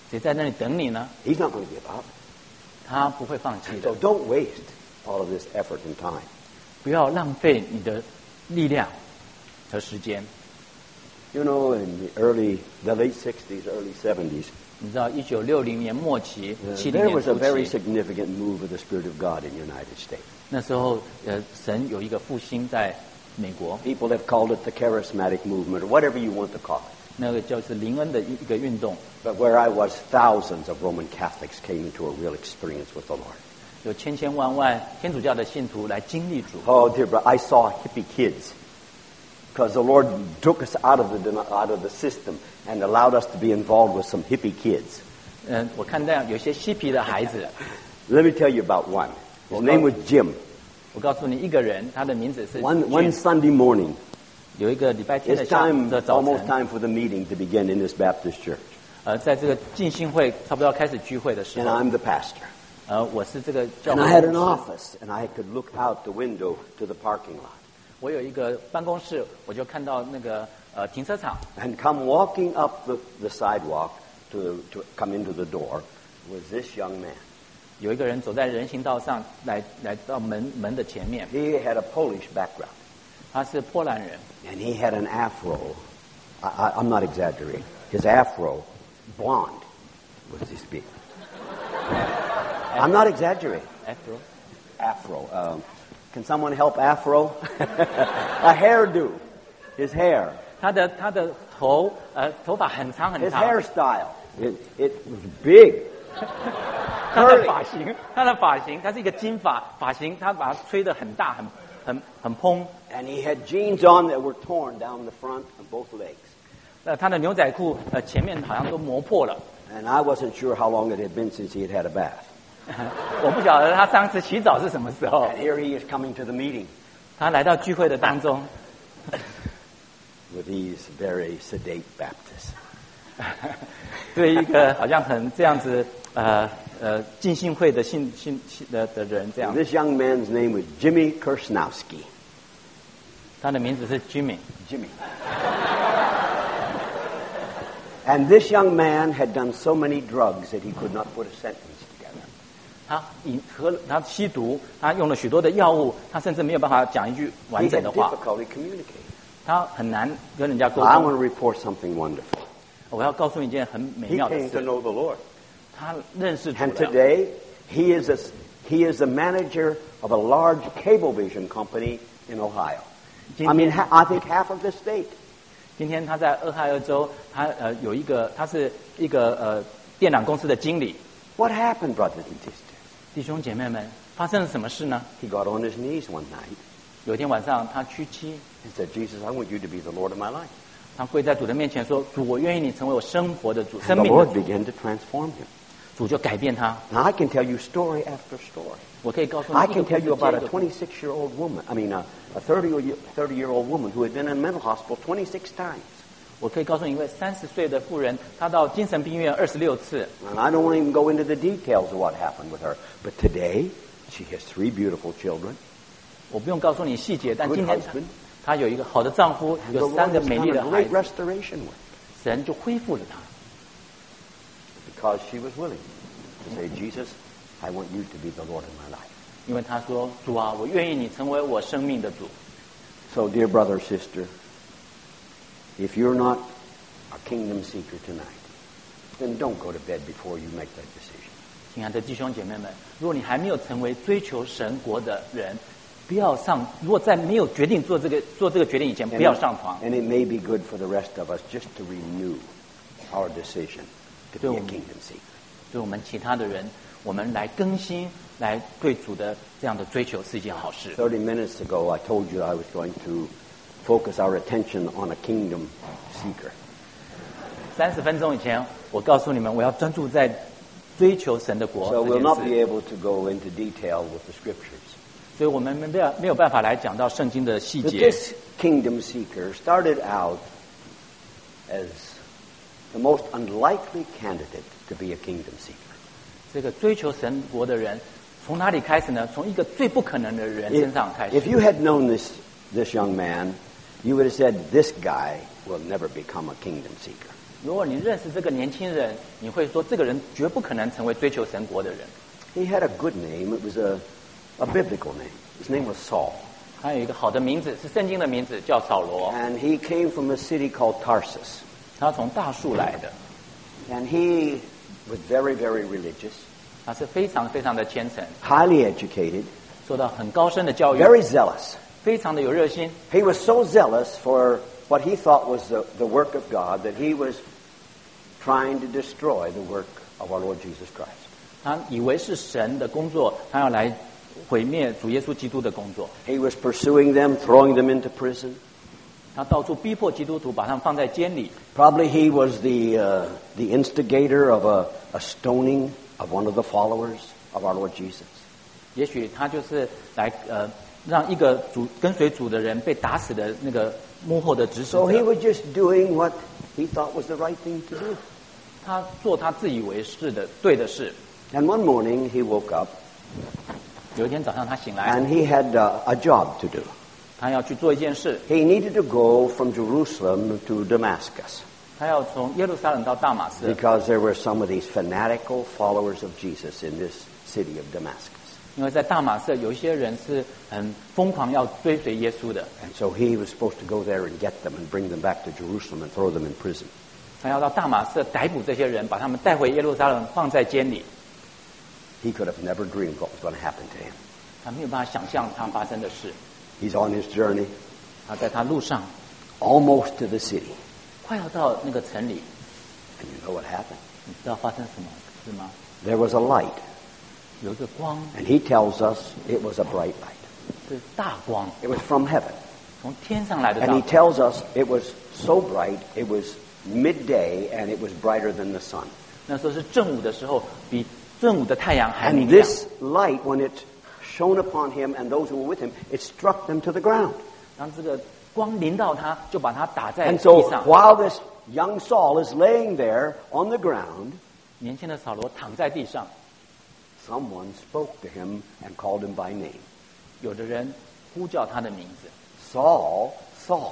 谁在那里等你呢？ He's not going to give up. 他不会放弃的。 So don't waste all of this effort and time. 不要浪费你的力量和时间。 You know, in the late 60s, early 70s, 你知道，1960年末期、70 there 年 was a 初 very 期， significant move of the Spirit of God in the United States. 那时候神有一个复兴在美国， People have called it the charismatic movement or whatever you want to call it. 那个就是灵恩的一个运动。 But where I was, thousands of Roman Catholics came into a real experience with the Lord. 有千万天主教的信徒来经历主。 Oh, dear brother, I saw hippie kids because the Lord took us out of the system and allowed us to be involved with some hippie kids. 我看到有些嬉皮的孩子。 Let me tell you about one. His name was Jim. 我告诉你一个人，他的名字是 One Jim Sunday morning, 有一个礼拜天的 it's time, 早 almost 晨， time for the meeting to begin in this Baptist church. 在这个浸信会差不多要开始聚会的时 And 候， I'm the pastor. 我是这个教 And 会 I had 的 an 牧师 office, and I could look out the window to the parking lot. 我有一个办公室，我就看到那个停车场， And come walking up the sidewalk to come into the door was this young man. 有一个人走在人行道上来到门的前面， He had a Polish background, 他是波兰人， and he had an afro. I'm not exaggerating. His afro, blonde, was this big. I'm not exaggerating. Afro Afro. Can someone help afro? A hairdo. His hair. 他的头发很长很 His 长， hairstyle. It was big. 他的发型，他是一个金发型，他把它吹得很大很蓬。 And he had jeans on that were torn down the front of both legs. 他的牛仔裤前面好像都磨破了。 And I wasn't sure how long it had been since he had had a bath. 我不晓得他上次洗澡是什么时候。 And here he is coming to the meeting 他来到聚会的当中， with these very sedate Baptists. 对一个好像很这样子浸信会的的人这 And 样， this young man's name was Jimmy Kersnowski. 他的名字是 Jimmy。 Jimmy. And this young man had done so many drugs that he could not put a sentence together. 他吸毒，他用了许多的药物，他甚至没有办法讲一句完 He 整 had 的话， difficulty communicating. 他很难跟人家沟 Well, I 通。 want to report something wonderful. 我要告诉你一件很美 He 妙的 came to 事， know the Lord. 他认识主 And 了。 today, he is the manager of a large Cablevision company in Ohio. I mean, I think half of the state. 今天他在俄亥俄州，他是一个电缆公司的经理。 What happened, brothers and sisters? 弟兄姐妹们，发生了什么事呢？ He got on his knees one night 有一天晚上，他屈膝， and said, Jesus, I want you to be the Lord of my life. 他跪在主的面前说：“主，我愿意你成为我生活的主， And 生 the 命的 Lord 主。 began to transform him. ” 主就改变他。 Now, I can tell you story after story. 我可以告诉你 I 一个 can 故 tell 事 you 接 about 一 a 个故事 26-year-old woman. I mean, a 30-year-old woman who had been in a mental hospital 26 times. 我可以告诉你一位30岁的妇人，她到精神病院26次。 And I don't want to even go into the details of what happened with her. But today, she has 3 beautiful children. 我不用告诉你细节，但 Good 今天 husband. 她有一个好的丈夫， And the 有3 Lord 个 has 美丽 done 的 a 孩 great 子， restoration with her 神就恢复了她。 because she was willing to say, Jesus, I want you to be the Lord of my life. 因为她说：“主啊，我愿意你成为我生命的主。” So, dear brother, sister, if you're not a kingdom seeker tonight, then don't go to bed before you make that decision. 亲爱的弟兄姐妹们，如果你还没有成为追求神国的人，不要上。如果在没有决定做这个决定以前，不要上床。 And it may be good for the rest of us just to renew our decision to be a kingdom seeker. 对我们其他的人，我们来更新，来对主的这样的追求是一件好事。 30 minutes ago, I told you I was going to focus our attention on a kingdom seeker. 30分钟以前，我告诉你们，我要专注在追求神的国 So 这 we'll not 件 be 事。 able to go into detail with the scriptures. 所以我们没有办法来讲到圣经的细 But 节。 this kingdom seeker started out as the most unlikely candidate to be a kingdom seeker. 这个追求神国的人，从哪里开始呢？从一个最不可能的人身上开始。 If you had known this young man, you would have said, this guy will never become a kingdom seeker. 如果你认识这个年轻人，你会说这个人绝不可能成为追求神国的人。 He had a good name. It was a biblical name. His name was Saul. 他有一个好的名字，是圣经的名字，叫扫罗。 And he came from a city called Tarsus. 他从大树来的， And he was very, very religious, 他是非常非常的虔诚， highly educated, 受到很高深的教育， very zealous. 非常的有热心。 He was so zealous for what he thought was the work of God that he was trying to destroy the work of our Lord Jesus Christ. 他以为是神的工作，他要来毁灭主耶稣基督的工作。 He was pursuing them, throwing them into prison. 他到处逼迫基督徒，把他们放在监里。 Probably he was the instigator of a stoning of one of the followers of our Lord Jesus. 也许他就是来让一个跟随主的人被打死的那个幕后的指使 So he 者。 was just doing what he thought was the right thing to do. 他做他自以为是的对的事。 And one morning he woke up 有一天早上他醒来， and he had a job to do. 他要去做一件事， He needed to go from Jerusalem to Damascus 他要从耶路撒冷到大马士， because there were some of these fanatical followers of Jesus in this city of Damascus. 因为在大马士有一些人是很疯狂要追随耶稣的， And so he was supposed to go there and get them and bring them back to Jerusalem and throw them in prison. 他要到大马士逮捕这些人，把他们带回耶路撒冷，放在监里。 He could have never dreamed what was going to happen to him. 他没有办法想象他发生的事。 He's on his journey 他在他路上 almost to the city. 快要到那个城里， And you know what happened? 你知道发生什么事吗？ There was a light. 有一个光， And he tells us it was a bright light. 是大光， It was from heaven. 从天上来的 And 大 he 光。 tells us it was so bright, it was midday, and it was brighter than the sun. 那时候是正午的时候，比正午的太阳还 And 明亮。 this light, when it shone upon him and those who were with him, it struck them to the ground. 当这个光临到他，就把他打在 And 地 so 上。 while this young Saul is laying there on the ground, 年轻的扫罗躺在地上， someone spoke to him and called him by name. 有的人呼叫他的名字。 Saul, Saul.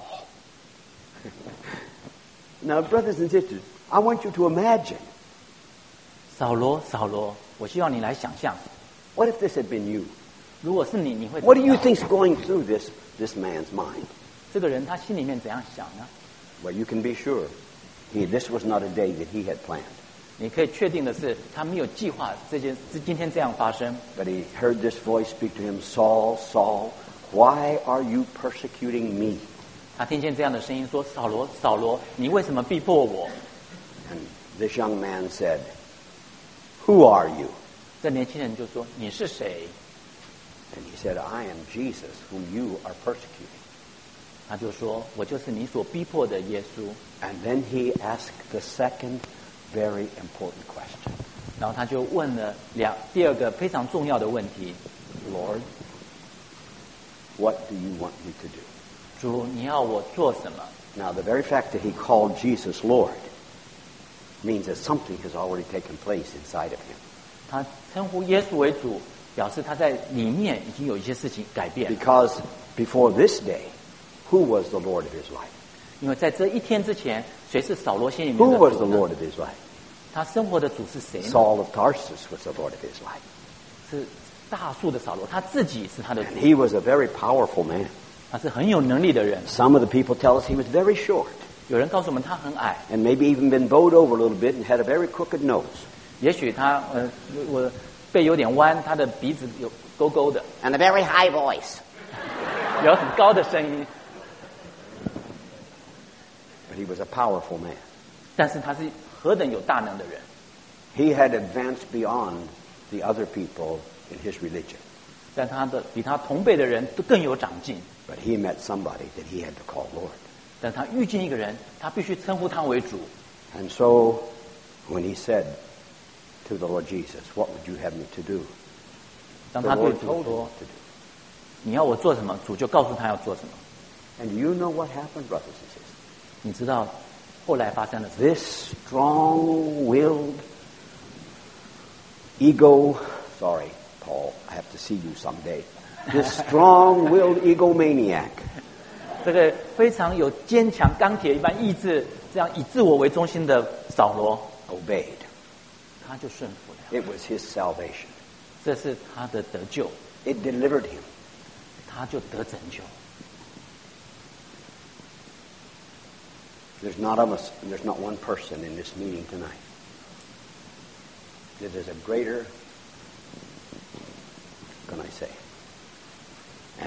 Now, brothers and sisters, I want you to imagine, 扫罗，扫罗，我希望你来想象， what if this had been you? 如果是你，你会怎 What 么 do you 样？ think's going through this man's mind? 这个人他心里面怎样想呢？ Well, you can be sure this was not a day that he had planned. 你可以确定的是，他没有计划今天这样发生。 But he heard this voice speak to him, Saul, Saul, why are you persecuting me? 他听见这样的声音说：“扫罗，扫罗，你为什么逼迫我 And this young man said, Who are you?？” 这年轻人就说：“你是谁 And he said, I am Jesus, whom you are persecuting.？” 他就说：“我就是你所逼迫的耶稣。 And then he asked the second very important question. ” 然后他就问了第二个非常重要的问题 Lord, what do you want me to do? 主，你要我做什么？ Now, the very fact that he called Jesus Lord means that something has already taken place inside of him. 他称呼耶稣为主，表示他在里面已经有一些事情改变。 Because before this day, who was the Lord of his life? 因为在这一天之前，谁是扫罗心里面 Who 的 was 主 the 呢？ Lord of his life? 他生活的主是谁呢？ Saul of Tarsus was the Lord of his life. 是大树的扫罗，他自己是他的主 And，he was a very powerful man. 他是很有能力的人。 Some of the people tell us he was very short 有人告诉我们他很矮， and maybe even been bowed over a little bit and had a very crooked nose 也许他我背有点弯，他的鼻子有勾勾的， and a very high voice. 有很高的声音， But he was a powerful man. 但是他是何等有大能的人。 He had advanced beyond the other people in his religion. 但比他同辈的人都更有长进。 But he met somebody that he had to call Lord. 但他遇见一个人，他必须称呼他为主。 And so when he said to the Lord Jesus, what would you have me to do? 当 The 他对 Lord 主 told him 说 what to do. 你要我做什么，主就告诉他要做什么。 And do you know what happened, brothers and sisters? 你知道后来发生了什么？ This strong-willed, sorry, Paul, I have to see you someday. This strong-willed egomaniac 这个非常有坚强钢铁一般意志这样以自我为中心的扫罗 obeyed. 他就顺服了， It was his salvation. 这是他的得救， It delivered him. 他就得拯救。 There's not one person in this meeting tonight that is a greater, what can I say, an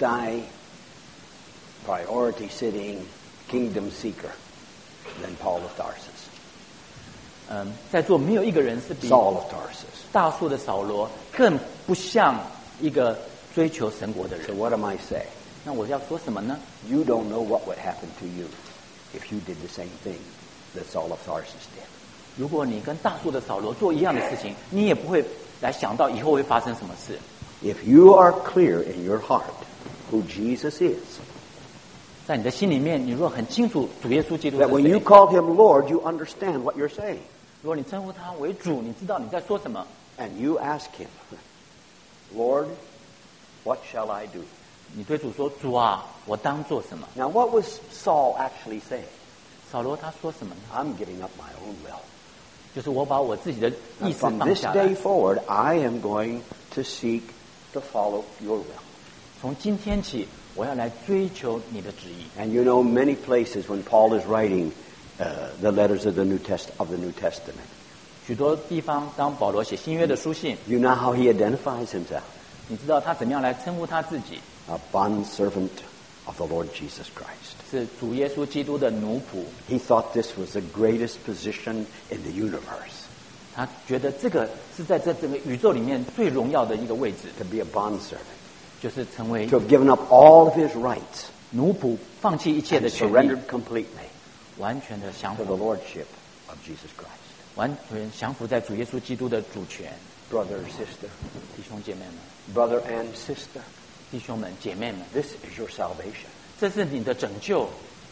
anti-priority-sitting kingdom seeker than Paul of Tarsus. 在座没有一个人是比 Saul of Tarsus. 大数的扫罗更不像一个追求神国的 So 人。 what am I saying? 那我要说什么呢？ You don't know what would happen to you if you did the same thing that Saul of Tarsus did. 如果你跟大数的扫罗做一样的事情，你也不会来想到以后会发生什么事。 If you are clear in your heart who Jesus is, 在你的心里面，你若很清楚主耶稣基督是 that when you 谁， call him Lord, you understand what you're saying. 如果你称呼他为主，你知道你在说什么， And you ask him, Lord, what shall I do? 你对主说：“主啊，我当做什么 Now, what was Saul actually saying?？” 扫罗他说什么呢？ I'm giving up my own will. 就是我把我自己的 And 意思 from 放 this 下来 day，forward, I am going to seek to follow your will. 从今天起，我要来追求你的旨意。 And you know, many places when Paul is writing the letters of the New Testament, 许多地方，当保罗写新约的书信， you know how he identifies himself? 你知道他怎么样来称呼他自己？ A bondservant of the Lord Jesus Christ. 是主耶稣基督的奴仆。 He thought this was the greatest position in the universe, 他觉得这个是在这整个宇宙里面最荣耀的一个位置， to be a bondservant, 就是成为 to have given up all of his rights 奴仆，放弃一切的 and 权利， surrendered completely 完全的降 to the 服， lordship of Jesus Christ. 完全降服在主耶稣基督的主权。 Brother or sister, 弟兄姐妹们， brother and sister, 弟兄们姐妹们， this is your salvation. 这是你的拯救，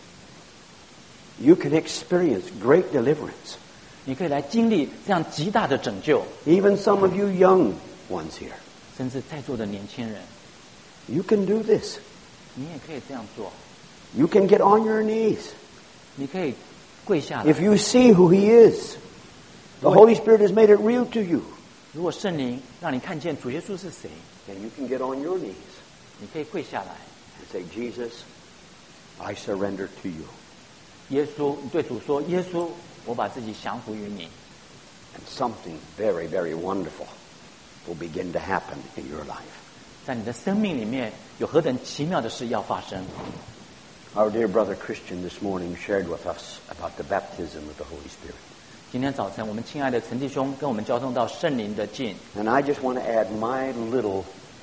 You can experience great deliverance. 你可以来经历这样极大的拯救。 Even some of you young ones here, 甚至在座的年轻人， you can do this. 你也可以这样做， You can get on your knees. 你可以跪下来。 If you see who he is, the Holy Spirit has made it real to you. 如果圣灵让你看见主耶稣是谁， Then you can get on your knees 你可以跪下来。 and say, Jesus, I surrender to you. 耶稣，你对主说：“耶稣，我把自己降服于你。 And something very, very wonderful will begin to happen in your life. ” 在你的生命里面有何等奇妙的事要发生？ Our dear brother Christian this morning shared with us about the baptism of the Holy Spirit. 今天早晨，我们亲爱的陈弟兄跟我们交通到圣灵的浸， And I just want to add my little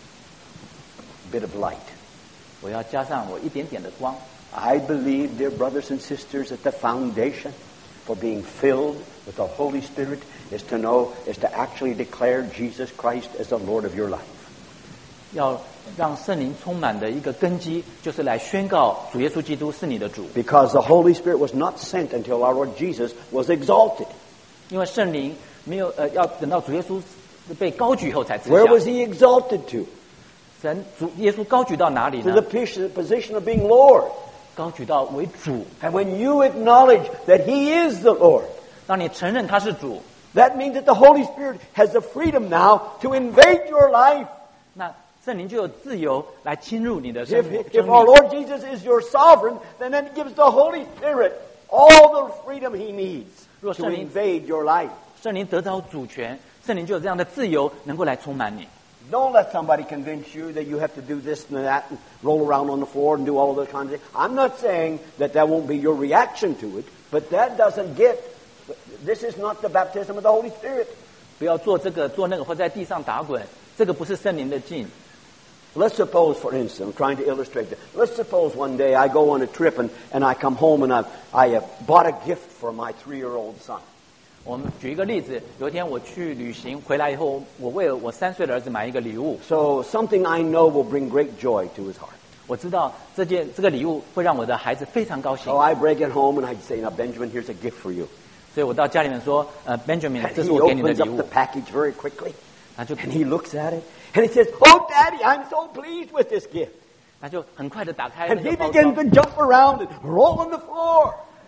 bit of light. 我要加上我一点点的光。 I believe, dear brothers and sisters, that the foundation for being filled with the Holy Spirit is to actually declare Jesus Christ as the Lord of your life. 要让圣灵充满的一个根基，就是来宣告主耶稣基督是你的主。 Because the Holy Spirit was not sent until our Lord Jesus was exalted. 因为圣灵没有要等到主耶稣被高举以后才赐 Where was 下。 he exalted to? 神主耶稣高举到哪里 To 呢 the？ position of being Lord. 高举到为主。 And when you acknowledge that he is the Lord, 当你承认他是主， that means that the Holy Spirit has the freedom now to invade your life. 那圣灵就有自由来侵入你的 If, 生 if 命。 our Lord Jesus is your sovereign, then that gives the Holy Spirit all the freedom he needs to invade your life. 圣灵得到主权，圣灵就有这样的自由，能够来充满你。 Don't let somebody convince you that you have to do this and that and roll around on the floor and do all of those kinds of things. I'm not saying that won't be your reaction to it, but that doesn't get, this is not the baptism of the Holy Spirit. 不要做这个做那个，或在地上打滚，这个不是圣灵的浸。 Let's suppose, for instance, I'm trying to illustrate this. Let's suppose one day I go on a trip and I come home and I have bought a gift for my 3-year-old son. 我们举一个例子，有一天我去旅行回来以后，我为了我3岁的儿子买一个礼物。 So something I know will bring great joy to his heart. 我知道这个礼物会让我的孩子非常高兴， So I break it home and I say, now Benjamin, here's a gift for you. 所以我到家里面说，Benjamin， And 这是 he 我给你的 opens 礼 up 物 the。package very quickly. 他就 And he looks at it and he says, oh, Daddy, I'm so pleased with this gift. 他就很快的打开 And 那 he 个包 begins 装， to jump around and roll on the floor.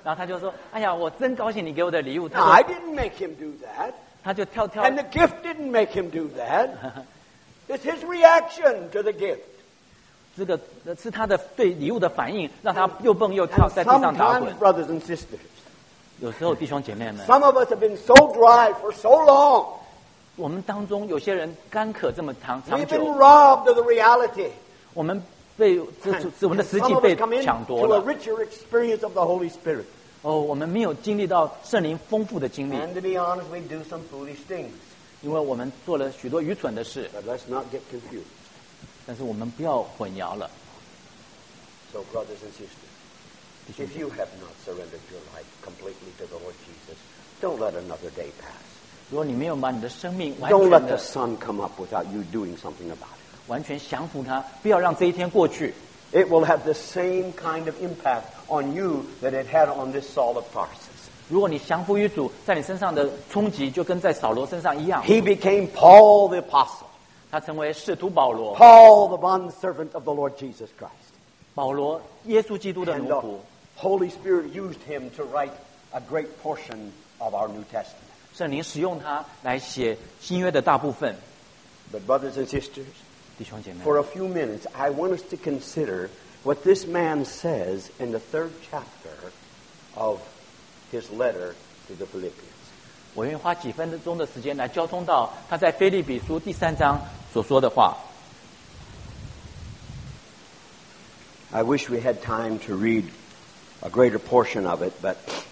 然后他就说：“哎呀，我真高兴你给我的礼物。” Now, I didn't make him do that. 他就跳 And the gift didn't make him do that. It's his reaction to the gift. 这个是他的对礼物的反应，让他又蹦又跳， And 在地上打 sometimes, 滚。 brothers and sisters, 有时候弟兄姐妹们， some of us have been so dry for so long. 我们当中有些人干渴这么长 We've been 久， robbed of the reality. 我们被我们的实 Some 际 of 被 us come 抢夺 into a 了。 richer experience of the Holy Spirit. 哦，我们没有经历到圣灵丰富的经历， And to be honest, we do some foolish things. 因为我们做了许多愚蠢的事。 But let's not get confused. 但是我们不要混淆了。 So, brothers and sisters, if you have not surrendered your life completely to the Lord Jesus, don't let another day pass. 如果你没有把你的生命完 Don't 全 let the 的 sun come up without you doing something about it. 完全降服他，不要让这一天过去。 It will have the same kind of impact on you that it had on this Saul of Tarsus. 如果你降服于主，在你身上的冲击就跟在扫罗身上一样。 He became Paul the Apostle, 他成为使徒保罗， Paul the bondservant of the Lord Jesus Christ. 保罗耶稣基督的 And 奴 the 仆。 Holy Spirit used him to write a great portion of our New Testament. 圣灵使用他来写新约的大部分。 But brothers and sisters, 弟兄姐妹， for a few minutes, I want us to consider what this man says in the 3rd chapter of his letter to the Philippians. 我愿意花几分钟的时间来交通到他在腓立比书第3章所说的话。 I wish we had time to read a greater portion of it, but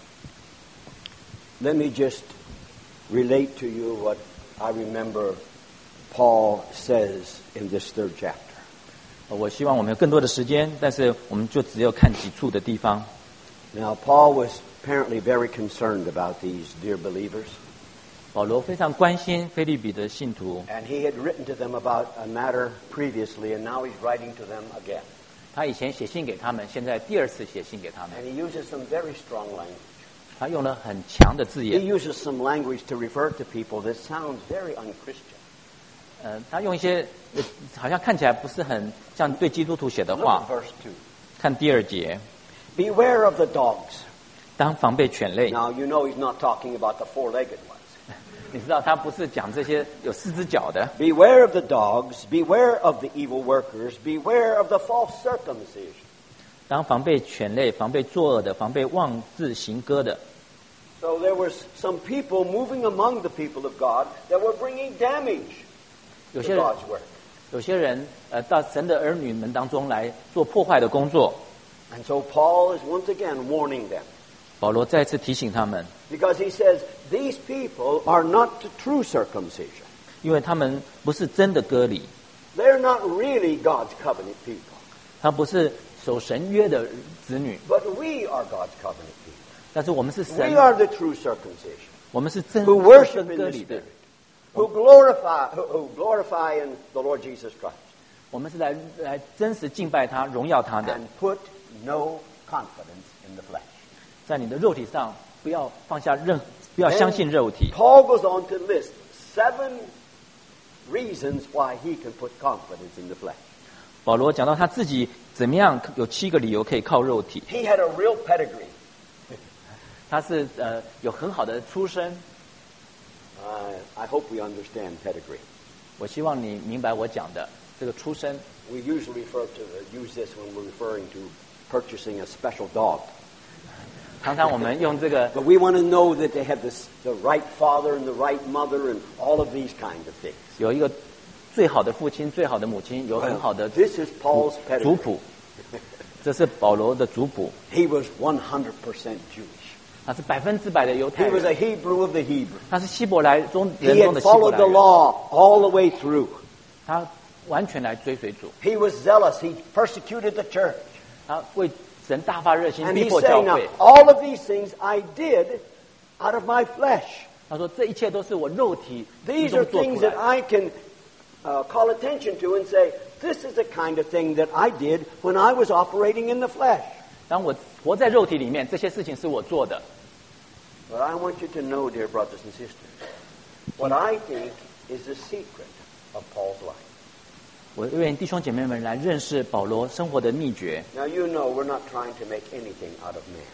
let me just relate to you what I remember Paul says in this 3rd chapter. 我希望我们有更多的时间，但是我们就只有看几处的地方。 Now, Paul was apparently very concerned about these dear believers, 保罗非常关心腓立比的信徒， and he had written to them about a matter previously, and now he's writing to them again. 他以前写信给他们，现在第2次写信给他们。 And he uses some very strong language. 他用了很强的字 He 眼， uses some language to refer to people that sounds very unchristian. 他用一些好像看起来不是很像对基督徒写的 Look 话 at。verse 2. 看第2节， Beware of the dogs. 当防备犬类。 Now, you know he's not talking about the four-legged ones. 你知道他不是讲这些有4只脚的。 Beware of the dogs. Beware of the evil workers. Beware of the false circumcision. 当防备犬类，防备作恶的，防备妄自行割的。 So there was some people moving among the people of God that were bringing damage 有 to 些人 God's work. 有些人到神的儿女们当中来做破坏的工作。 And so Paul is once again warning them. 保罗再次提醒他们， Because he says, these people are not the true circumcision. 因为他们不是真的割礼， They're not really God's covenant people. 他不是守神约的子女， But we are God's covenant people. 但是我们是神 We，are the true circumcision. 我们是真 Who worship 真 in 割 the 礼的 Spirit.，who glorify in the Lord Jesus Christ. 我们是来真实敬拜他、荣耀他的。 And put no confidence in the flesh. 在你的肉体上，不要放下不要相信肉体。 Paul goes on to list 7 reasons why he can put confidence in the flesh. 保罗讲到他自己怎么样有7个理由可以靠肉体。 He had a real pedigree. 他是有很好的出身。 I hope we understand pedigree. 我希望你明白我讲的这个出身。 We usually use this when we're referring to purchasing a special dog. 常常我们用这个， But we want to know that they have the right father and the right mother and all of these kinds of things. 有一个最好的父亲、最好的母亲，有很好的 This is Paul's 族 pedigree. 谱。这是保罗的族谱， He was 100% Jewish. 他是100%的犹太 He was a 人， Hebrew of the Hebrew. 他是希伯来人 He 中 had 的希伯 followed 来 the 人， law all the way through. 他完全来追随主， He was zealous. He persecuted the church. 他为神大发热心， And 逼 he's 迫教 saying, now, 会。 all of these things I did out of my flesh. 他说这一切都是我肉体之 These 中 are 做 things 出来 that 的。 I can call attention to and say, this is the kind of thing that I did when I was operating in the flesh. 当我活在肉体里面，这些事情是我做的。 But I want you to know, dear brothers and sisters, what I think is the secret of Paul's life. 我愿意弟兄姐妹们来认识保罗生活的秘诀。 Now, you know we're not trying to make anything out of man.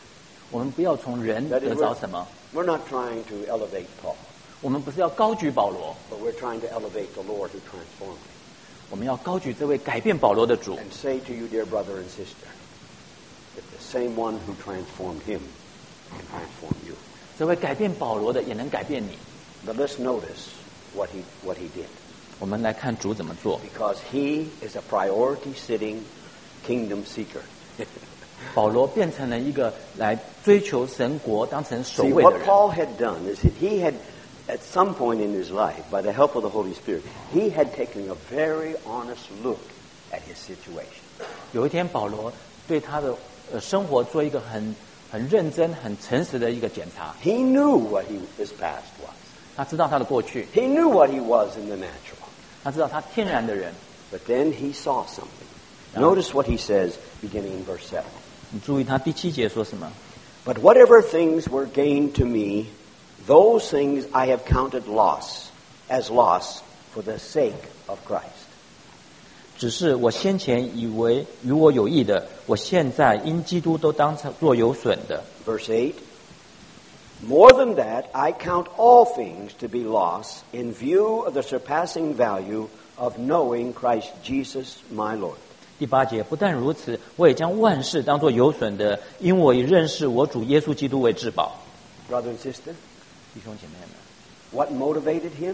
我们不要从人 That 得 is, 着什么， we're not trying to elevate Paul, 我们不是要高举保罗， but we're trying to elevate the Lord who transformed him. 我们要高举这位改变保罗的主。 And say to you, dear brother and sister, that the same one who transformed him can transform you. 这位改变保罗的也能改变你。 But let's notice what he did. 我们来看主怎么做。 Because he is a priority-sitting kingdom seeker. 保罗变成了一个来追求神国、当成首 See, 位的 what 人。 Paul had done is that he had, at some point in his life, by the help of the Holy Spirit, he had taken a very honest look at his situation. 有一天，保罗对他的生活做一个很认真、很诚实的一个检查。 He knew what his past was. 他知道他的过去， He knew what he was in the natural. 他知道他天然的人。 But then he saw something. Notice what he says beginning in verse 7. 你注意他第7节说什么？ But whatever things were gained to me, those things I have counted as loss for the sake of Christ. 只是我先前以为与我有益的，我现在因基督都当作有损的。 Verse 8. More than that, I count all things to be loss in view of the surpassing value of knowing Christ Jesus my Lord. 第8节，不但如此，我也将万事当作有损的，因我以认识我主耶稣基督为至宝。 Brother and sister, 弟兄姐妹们， what motivated him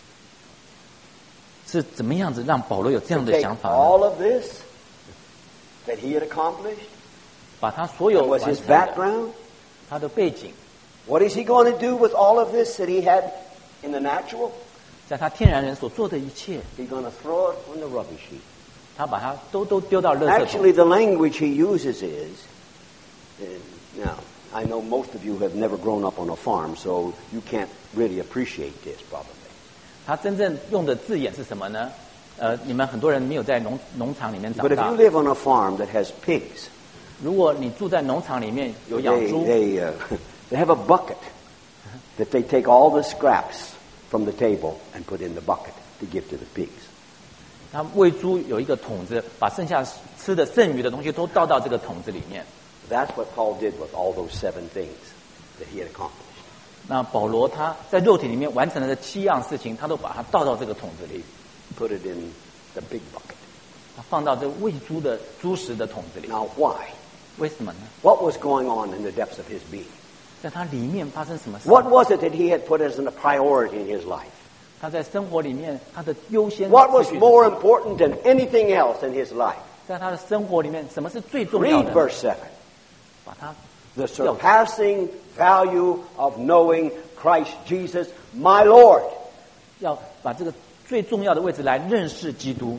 是怎么样子让保罗有这样 to 的 take 想法呢？ all of this that he had accomplished? 把他所有 What 完 was his 成的， background? 他的背景， What is he going to do with all of this that he had in the natural? 在他天然人所做的一切， He's going to throw it on the rubbish heap. 他把它都丢到垃圾桶。 Actually, the language he uses is, now, I know most of you have never grown up on a farm, so you can't really appreciate this probably. 他真正用的字眼是什么呢？你们很多人没有在农场里面长 But if 大 you。live on a farm that has pigs, 如果你住在农场里面有养猪， they have a bucket that they take all the scraps from the table and put in the bucket to give to the pigs. 他喂猪有一个桶子，把剩下吃的剩余的东西都倒到这个桶子里面。 That's what Paul did with all those 7 things that he had accomplished. 那保罗他在肉体里面完成了这7样事情，他都把它倒到这个桶子里， Put it in the big bucket. 他放到这喂猪的猪食的桶子里。 Now, why? 为什么呢？ What was going on in the depths of his being? 在他里面发生什么事？ What was it that he had put as a priority in his life? 他在生活里面他的优先 What was 次序是 more important than anything else in his life? 在他的生活里面，什么是最重要 Read 的？ verse 7. 把它 The surpassing value of knowing Christ Jesus, my Lord. 要把这个最重要的位置来认识基督，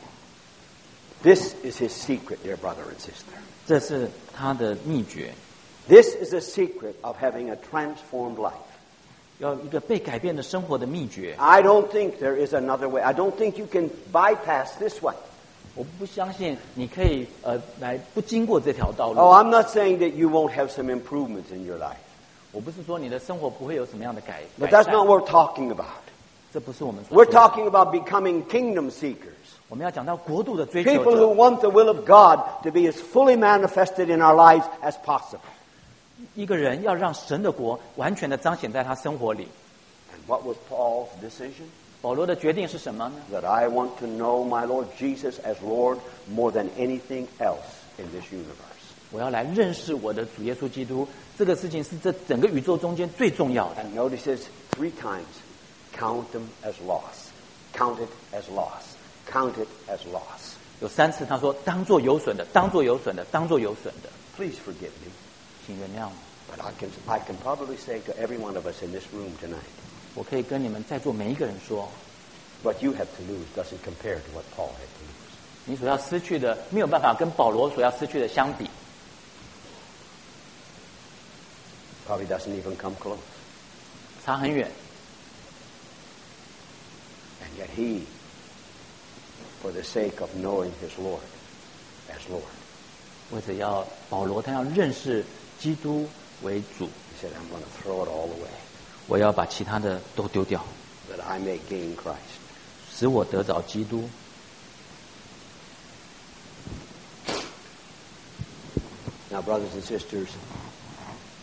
This is his secret, dear brother and sister. 这是他的秘诀。 This is the secret of having a transformed life. 要一个被改变的生活的秘诀。 I don't think there is another way. I don't think you can bypass this way. 我不相信你可以来不经过这条道路。 Oh, I'm not saying that you won't have some improvements in your life. 我不是说你的生活不会有什么样的改 But 善 that's not what we're talking about. 这不是我们所 We're 说的 talking about becoming kingdom seekers. 我们要讲到国度的追求 People who 者， want the will of God to be as fully manifested in our lives as possible. 一个人要让神的国完全的彰显在他生活里。 And what was Paul's decision? 保罗的决定是什么呢？ That I want to know my Lord Jesus as Lord more than anything else in this universe. 我要来认识我的主耶稣基督，这个事情是这整个宇宙中间最重要的。 And notice this 3 times. Count them as loss. Count it as loss. Count it as loss. 有3次他说当做有损的，当做有损的，当做有损的， Please forgive me. 请原谅我。 But I can probably say to every one of us in this room tonight, 我可以跟你们在座每一个人说， what you have to lose doesn't compare to what Paul had to lose. 你所要失去的没有办法跟保罗所要失去的相比， Probably doesn't even come close. 差很远。 And yet he, for the sake of knowing his Lord as Lord, 为着要保罗他要认识基督为主， he said, I'm going to throw it all away 我要把其他的都丢掉， that I may gain Christ. 使我得着基督。 Now, brothers and sisters,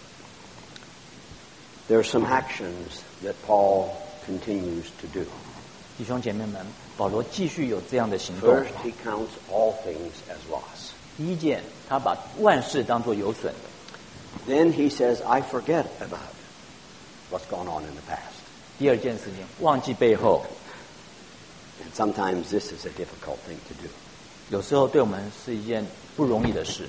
There are some actions that Paul continues to do. 弟兄姐妹们，保罗继续有这样的行动。 First, he counts all things as loss. 第一件，他把万事当作有损的。 Then he says, I forget about what's gone on in the past. 第二件事情，忘记背后。 And sometimes this is a difficult thing to do. 有时候对我们是一件不容易的事。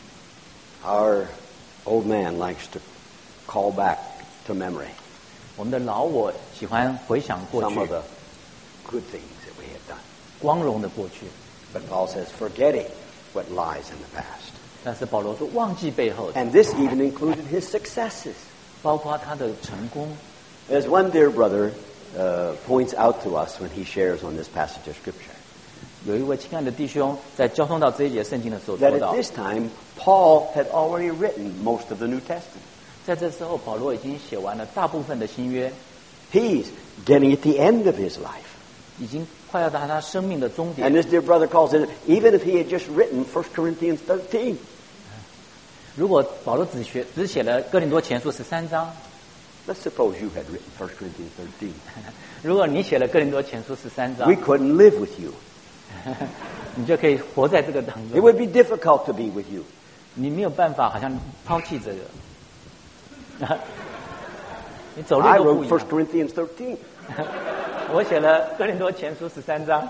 Our old man likes to call back to memory 我们的老我喜欢回想过 some 去 of the good things that we have done. 光荣的过去， But Paul says, forgetting what lies in the past. 但是保罗说忘记背后的， And this even included his successes. 包括他的成功。 As one dear brother points out to us when he shares on this passage of Scripture, 有一位亲爱的弟兄在交通到这一节圣经的时候 that 说 at 到， this time, Paul had already written most of the New Testament. 在这时候保罗已经写完了大部分的新约， He's getting at the end of his life. 已经快要到他生命的终 And 点。 this dear brother calls it, even if he had just written 1 Corinthians 13, 如果保罗只写了哥林多前书13章， let's suppose you had written 1 Corinthians 13. 如果你写了哥林多前书13章 We，couldn't live with you. 你就可以活在这个当 It 中。 would be difficult to be with you. 你没有办法，好像抛弃这个，你走路 I 都不 wrote 一 1 样。 Corinthians 13. 我写了哥林多前书13章，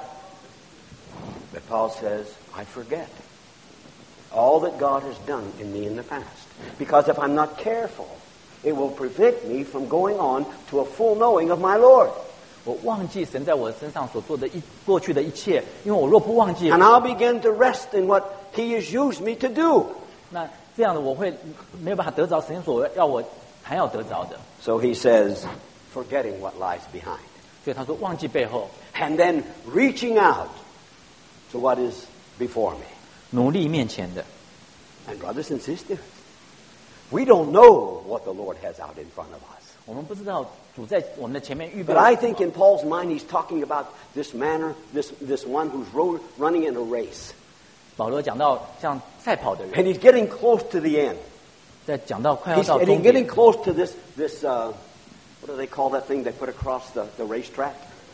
But Paul says, I forget all that God has done in me in the past. Because if I'm not careful, it will prevent me from going on to a full knowing of my Lord. 我忘记神在我身上所做的过去的一切，因为我若不忘记， And I'll begin to rest in what He has used me to do. 那这样的我会没有办法得着神所要我还要得着的。 So he says, forgetting what lies behind. 所以他说忘记背后， And then reaching out to what is before me. 努力面前的。 And brothers and sisters, we don't know what the Lord has out in front of us. 我们不知道主在我们的前面预备 But 了 I 什么。 think in Paul's mind, he's talking about this manner, this one who's running in a race. 保罗讲到像赛跑的 And 人， he's getting close to the end. 在讲到快要 And 到 he's 终 getting 点， close to this what do they call that thing they put across the racetrack?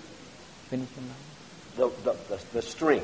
The string.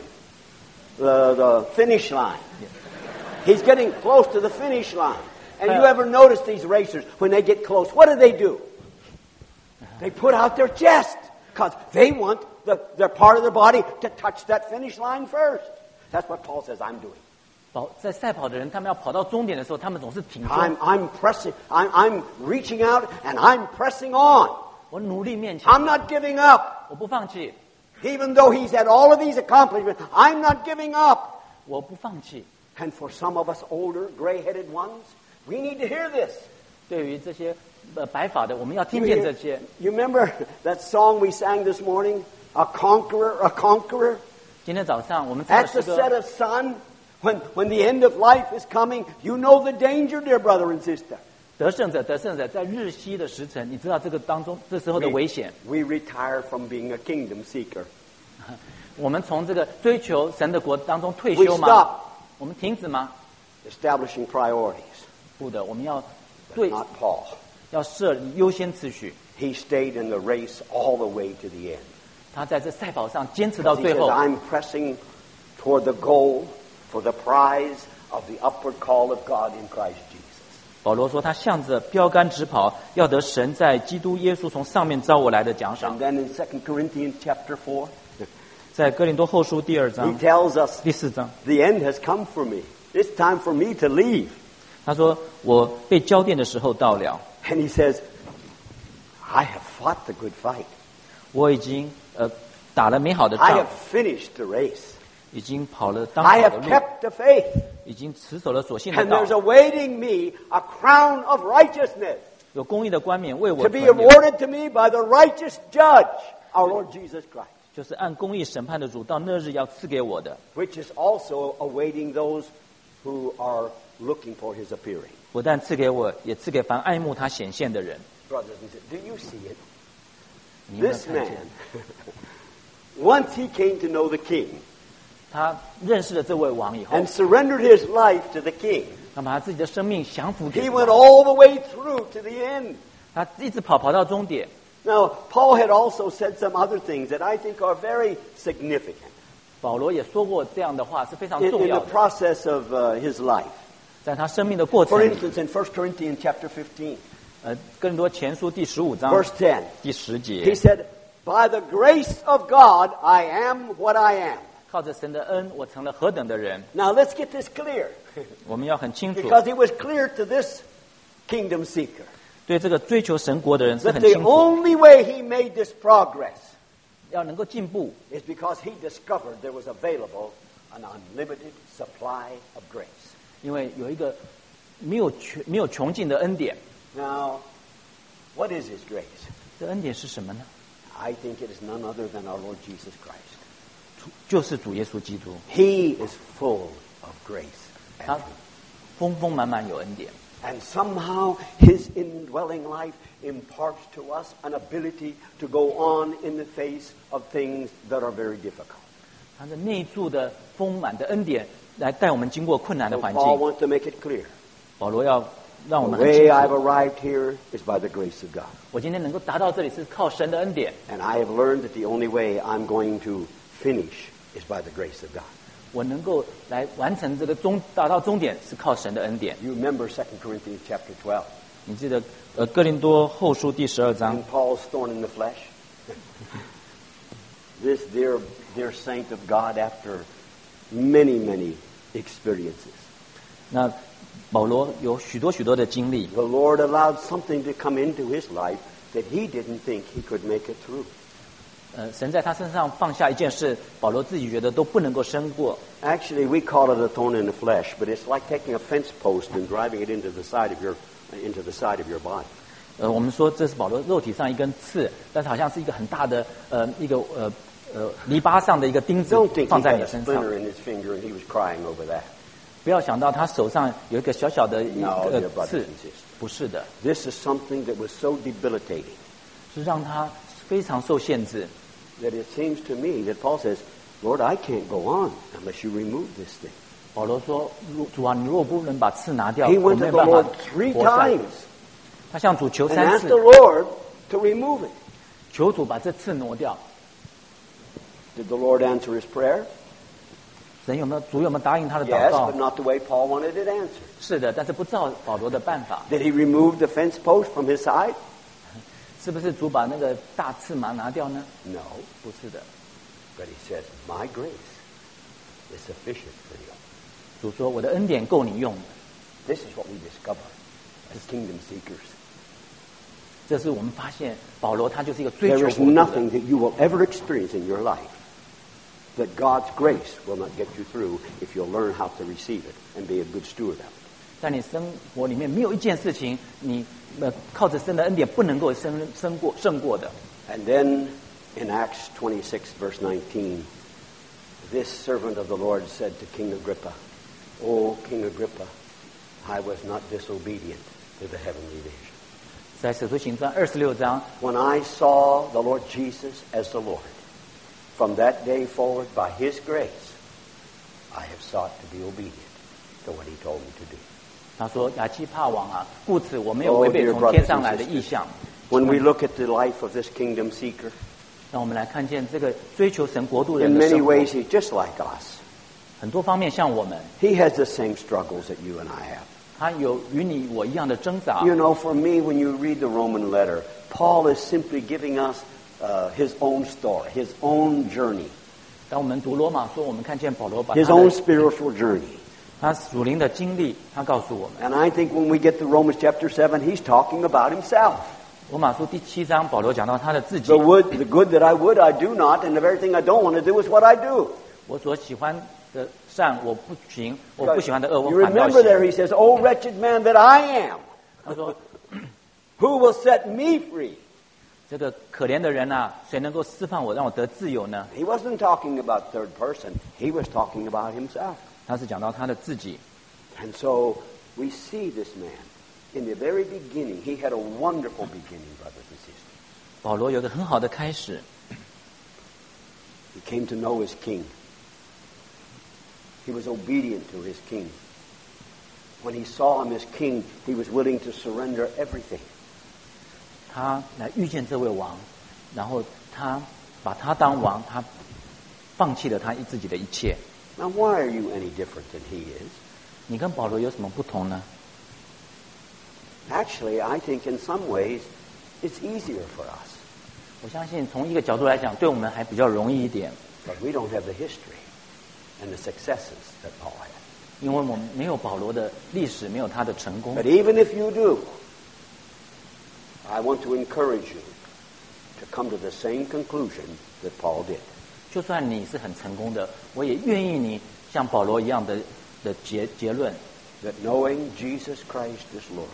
The finish line. He's getting close to the finish line. And you ever notice these racers, when they get close, what do? They put out their chest because they want their part of their body to touch that finish line first. That's what Paul says I'm doing. 在赛跑的人，他们要跑到终点的时候，他们总是挺胸。 I'm pressing, I'm reaching out and I'm pressing on. 我努力面前， I'm not giving up. 我不放弃， Even though he's had all of these accomplishments, I'm not giving up. 我不放弃。 And for some of us older, gray-headed ones, we need to hear this. 对于这些白发的，我们要听见这些。 You remember that song we sang this morning? A conqueror, a conqueror. 今天早上我们唱 At 的 the 诗 set 歌， of sun, when the end of life is coming, you know the danger, dear brother and sister. 得胜者，得胜者，在日西的时辰，你知道这个当中这时候的危险。 We retire from being a kingdom seeker. 我们从这个追求神的国当中退 We 休吗？ stop 我们停止吗？ establishing priorities. 不的，我们要 But 对 not Paul. 要设优先次序。 He stayed in the race all the way to the end. 他在这赛跑上坚持到 He 最 says, 后。 I'm pressing toward the goal for the prize of the upward call of God in Christ Jesus. 保罗说，他向着标杆直跑，要得神在基督耶稣从上面招我来的奖赏 And。then in 2 Corinthians chapter 4, 在哥林多后书第2 he 章 tells us, 第4章， the end has come for me. It's time for me to leave. 他说我被交电的时候到了， And he says, I have fought the good fight. 我已经打了美好的 I 仗 have，finished the race. 已经跑了当 I 跑的 have 路， kept the faith. 已经持守了所信的 And 道 there's，awaiting me a crown of righteousness 有公义的冠冕为我 to be 存留， awarded to me by the righteous judge, our Lord Jesus Christ, 就是按公义审判的主到那日要赐给我的， which is also awaiting those who are looking for his appearing. 不但赐给我，也赐给凡爱慕他显现的人。 Brothers and sisters, do you see it? 你有没有 This 看见 man, once he came to know the king 他认识了这位王以后， and surrendered his life to the king, 他把他自己的生命降服给 he 王 went all the way through to the end. 他一直跑到终点。 Now, Paul had also said some other things that I think are very significant 保罗也说过这样的话，是非常 in 重要 the 的， process of his life. 在他生命的过程 For 里。 instance, in 1 Corinthians chapter 15, 哥林多前书第15章 verse 10, 第10 he 节， said, "By the grace of God, I am what I am." 靠着神的恩，我成了何等的人。 Now, let's get this clear, 我们要很清楚， because it was clear to this kingdom seeker 对这个追求神国的人是 that 很 the 清楚， only way he made this progress 要能够进步， is because he discovered there was available an unlimited supply of grace. 因为有一个没有穷尽的恩典。 Now, what is his grace? 这恩典是什么呢？ I think it is none other than our Lord Jesus Christ. 就是主耶稣基督， He is full of grace and 他 truth. 丰丰满满有恩典。 And somehow his indwelling life imparts to us an ability to go on in the face of things that are very difficult. 他的内住的丰满的恩典，来带我们经过困难的 So 环 Paul 境。 wants to make it clear. 保罗要让我 The 们很清 way I've 楚， arrived here is by the grace of God. 我今天能够达到这里是靠神的恩典。 And I have learned that the only way I'm going to finish is by the grace of God. 我能够来完成这个达到终点是靠神的恩典。 You remember 2 Corinthians chapter 12. 你记得哥林多后书第12章 And Paul's thorn in the flesh. This dear saint of God, after many experiences, 那保罗有许多的经历， the Lord allowed something to come into his life that he didn't think he could make it through. 神在他身上放下一件事，保罗自己觉得都不能够胜过。 Actually, we call it a thorn in the flesh, but it's like taking a fence post and driving it into the side of your body. 我们说这是保罗肉体上一根刺，但是好像是一个很大的篱笆上的一个钉子 Don't think 放 he 在 had 你 a 身上。 splinter in his finger and he was crying over that. 不要想到他手上有一个小小的一 No, 个 dear brothers 刺 and，sisters. 不是的， This is something that was so debilitating 是让他非常受限制。 that it seems to me that Paul says, Lord, I can't go on unless you remove this thing. 保罗说：“主啊，你如果不能把刺拿掉， He 我 went 没 to 有 the 办法 Lord 3 活下去。 times 他向主求 and 3 asked 次 the，Lord to remove it. 求主把这刺挪掉。 Did the Lord answer his prayer? 主有没有答应他的祷 Yes, 告 but？not the way Paul wanted it answered. 是的，但是不照保罗的办法。 Did he remove the fence post from his side? 是不是主把那个大刺麻拿掉呢？ No. 不是的， But he says, my grace is sufficient for you. 主说我的恩典够你用的。 This is what we discover as kingdom seekers. 这是我们发现保罗他就是一个追 There 求 is 国度的。 nothing that you will ever experience in your life that God's grace will not get you through if you'll learn how to receive it and be a good steward of it. 在你生活里面没有一件事情你靠着神的恩典不能够胜过的。 And then in Acts 26, verse 19, this servant of the Lord said to King Agrippa, "O King Agrippa, I was not disobedient to the heavenly vision. 在使徒行传26章， When I saw the Lord Jesus as the Lord, from that day forward, by His grace, I have sought to be obedient to what He told me to do." 他说：“亚基帕王啊，故此我没有 Oh, 违背 dear 从 brothers 天上 and 来的 sisters. 意象。” When we look at the life of this kingdom seeker, 让我们来看见这个追求神国度人 in 的 many 生活， ways He's just like us. 很多方面像我们， He has the same struggles that you and I have. 他有与你我一样的挣扎。 You know, for me, when you read the Roman letter, Paul is simply giving us his own story, his own journey, 当我们读罗马书，我们看见保罗把 his 他 own 的 spiritual journey. 他属灵的经历，他告诉我们。 And I think when we get to Romans chapter 7, he's talking about himself. 罗马书第7章，保罗讲到他的自己 The good that I would, I do not, and the very thing I don't want to do is what I do. 我所喜欢的善我不行，我不喜欢的恶我 You 反倒 remember there 行。 he says, "O wretched man that I am, 他说 who will set me free?" 这个可怜的人啊，谁能够释放我，让我得自由呢？ He wasn't talking about third person. He was talking about himself. 他是讲到他的自己。 And so we see this man. In the very beginning, he had a wonderful beginning, brothers and sisters. 保罗有个很好的开始， He came to know his king. He was obedient to his king. When he saw him as king, he was willing to surrender everything. 他来遇见这位王，然后他把他当王，他放弃了他自己的一切。 Now, why are you any different than he is? 你跟保罗有什么不同呢？ Actually, I think in some ways it's easier for us. 我相信从一个角度来讲，对我们还比较容易一点， But we don't have the history and the successes that Paul had. 因为我们没有保罗的历史，没有他的成功。 But even if you do, I want to encourage you to come to the same conclusion that Paul did. 就算你是很成功的，我也愿意你像保罗一样的结论， That knowing Jesus Christ as Lord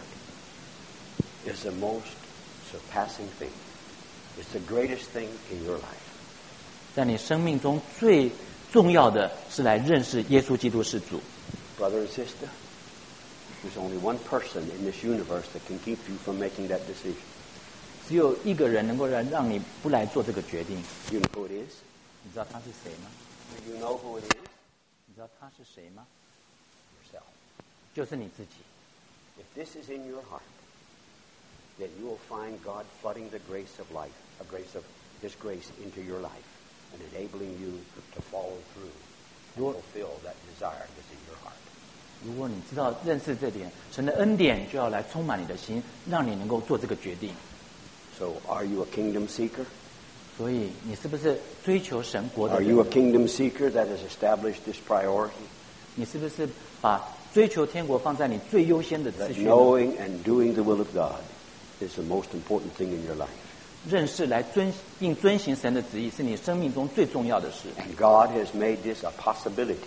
is the most surpassing thing. It's the greatest thing in your life. 在你生命中最重要的是来认识耶稣基督是主。 Brother and sister, there's only one person in this universe that can keep you from making that decision. 只有一个人能够让你不来做这个决定。 You know who it is? 你知道他是谁吗？ Do you know who it is? 你知道他是谁吗？ Yourself. 就是你自己。 If this is in your heart, then you will find God flooding the grace of life, a grace of His grace into your life, and enabling you to follow through and fulfill that desire that's in your heart. 如果你知道认识这点，神的恩典就要来充满你的心，让你能够做这个决定。 So, are you a kingdom seeker? 所以你是不是追求神国的 Are 人？ you a kingdom seeker that has established this priority? 你是不是把追求天国放在你最优先的次 That 序呢？ knowing and doing the will of God is the most important thing in your life. 认识来并遵行神的旨意，是你生命中最重要的事。 And God has made this a possibility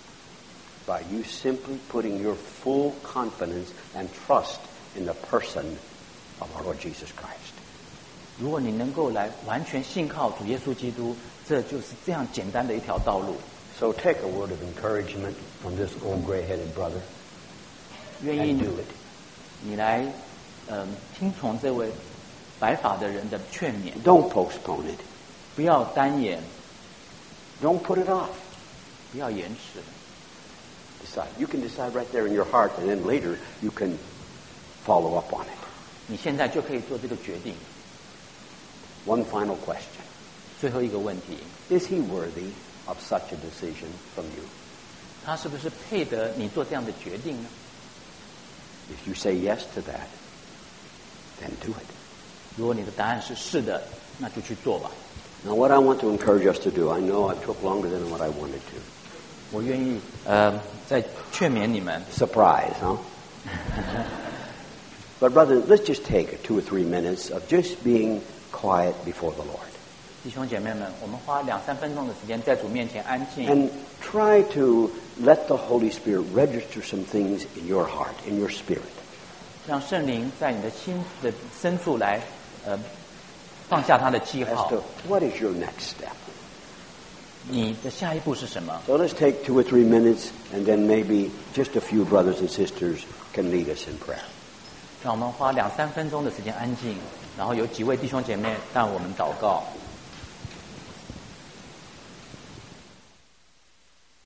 by you simply putting your full confidence and trust in the person of our Lord Jesus Christ. 如果你能够来完全信靠主耶稣基督，这就是这样简单的一条道路。 So take a word of encouragement from this old gray-headed brother 愿意 and do it. 你来听从这位白发的人的劝勉， Don't postpone it. 不要单言， Don't put it off. 不要延迟。 Decide. You can decide right there in your heart, and then later you can follow up on it. 你现在就可以做这个决定。 One final question. 最后一个问题， Is he worthy of such a decision from you? 他是不是配得你做这样的决定呢？ If you say yes to that, then do it. 如果你的答案是是的，那就去做吧。 Now, what I want to encourage us to do, I know I took longer than what I wanted to. 我愿意再劝勉你们。 Surprise, huh? But brother, let's just take 2 or 3 minutes of just being quiet before the Lord. 弟兄姐妹们，我们花2-3分钟的时间在主面前安静， And try to let the Holy Spirit register some things in your heart, in your spirit. 让圣灵在你的心的深处来放下他的记 As 号。 to what is your next step. 你的下一步是什么？ So let's take 2 or 3 minutes, and then maybe just a few brothers and sisters can lead us in prayer. 让我们花2-3分钟的时间安静，然后有几位弟兄姐妹带我们祷告。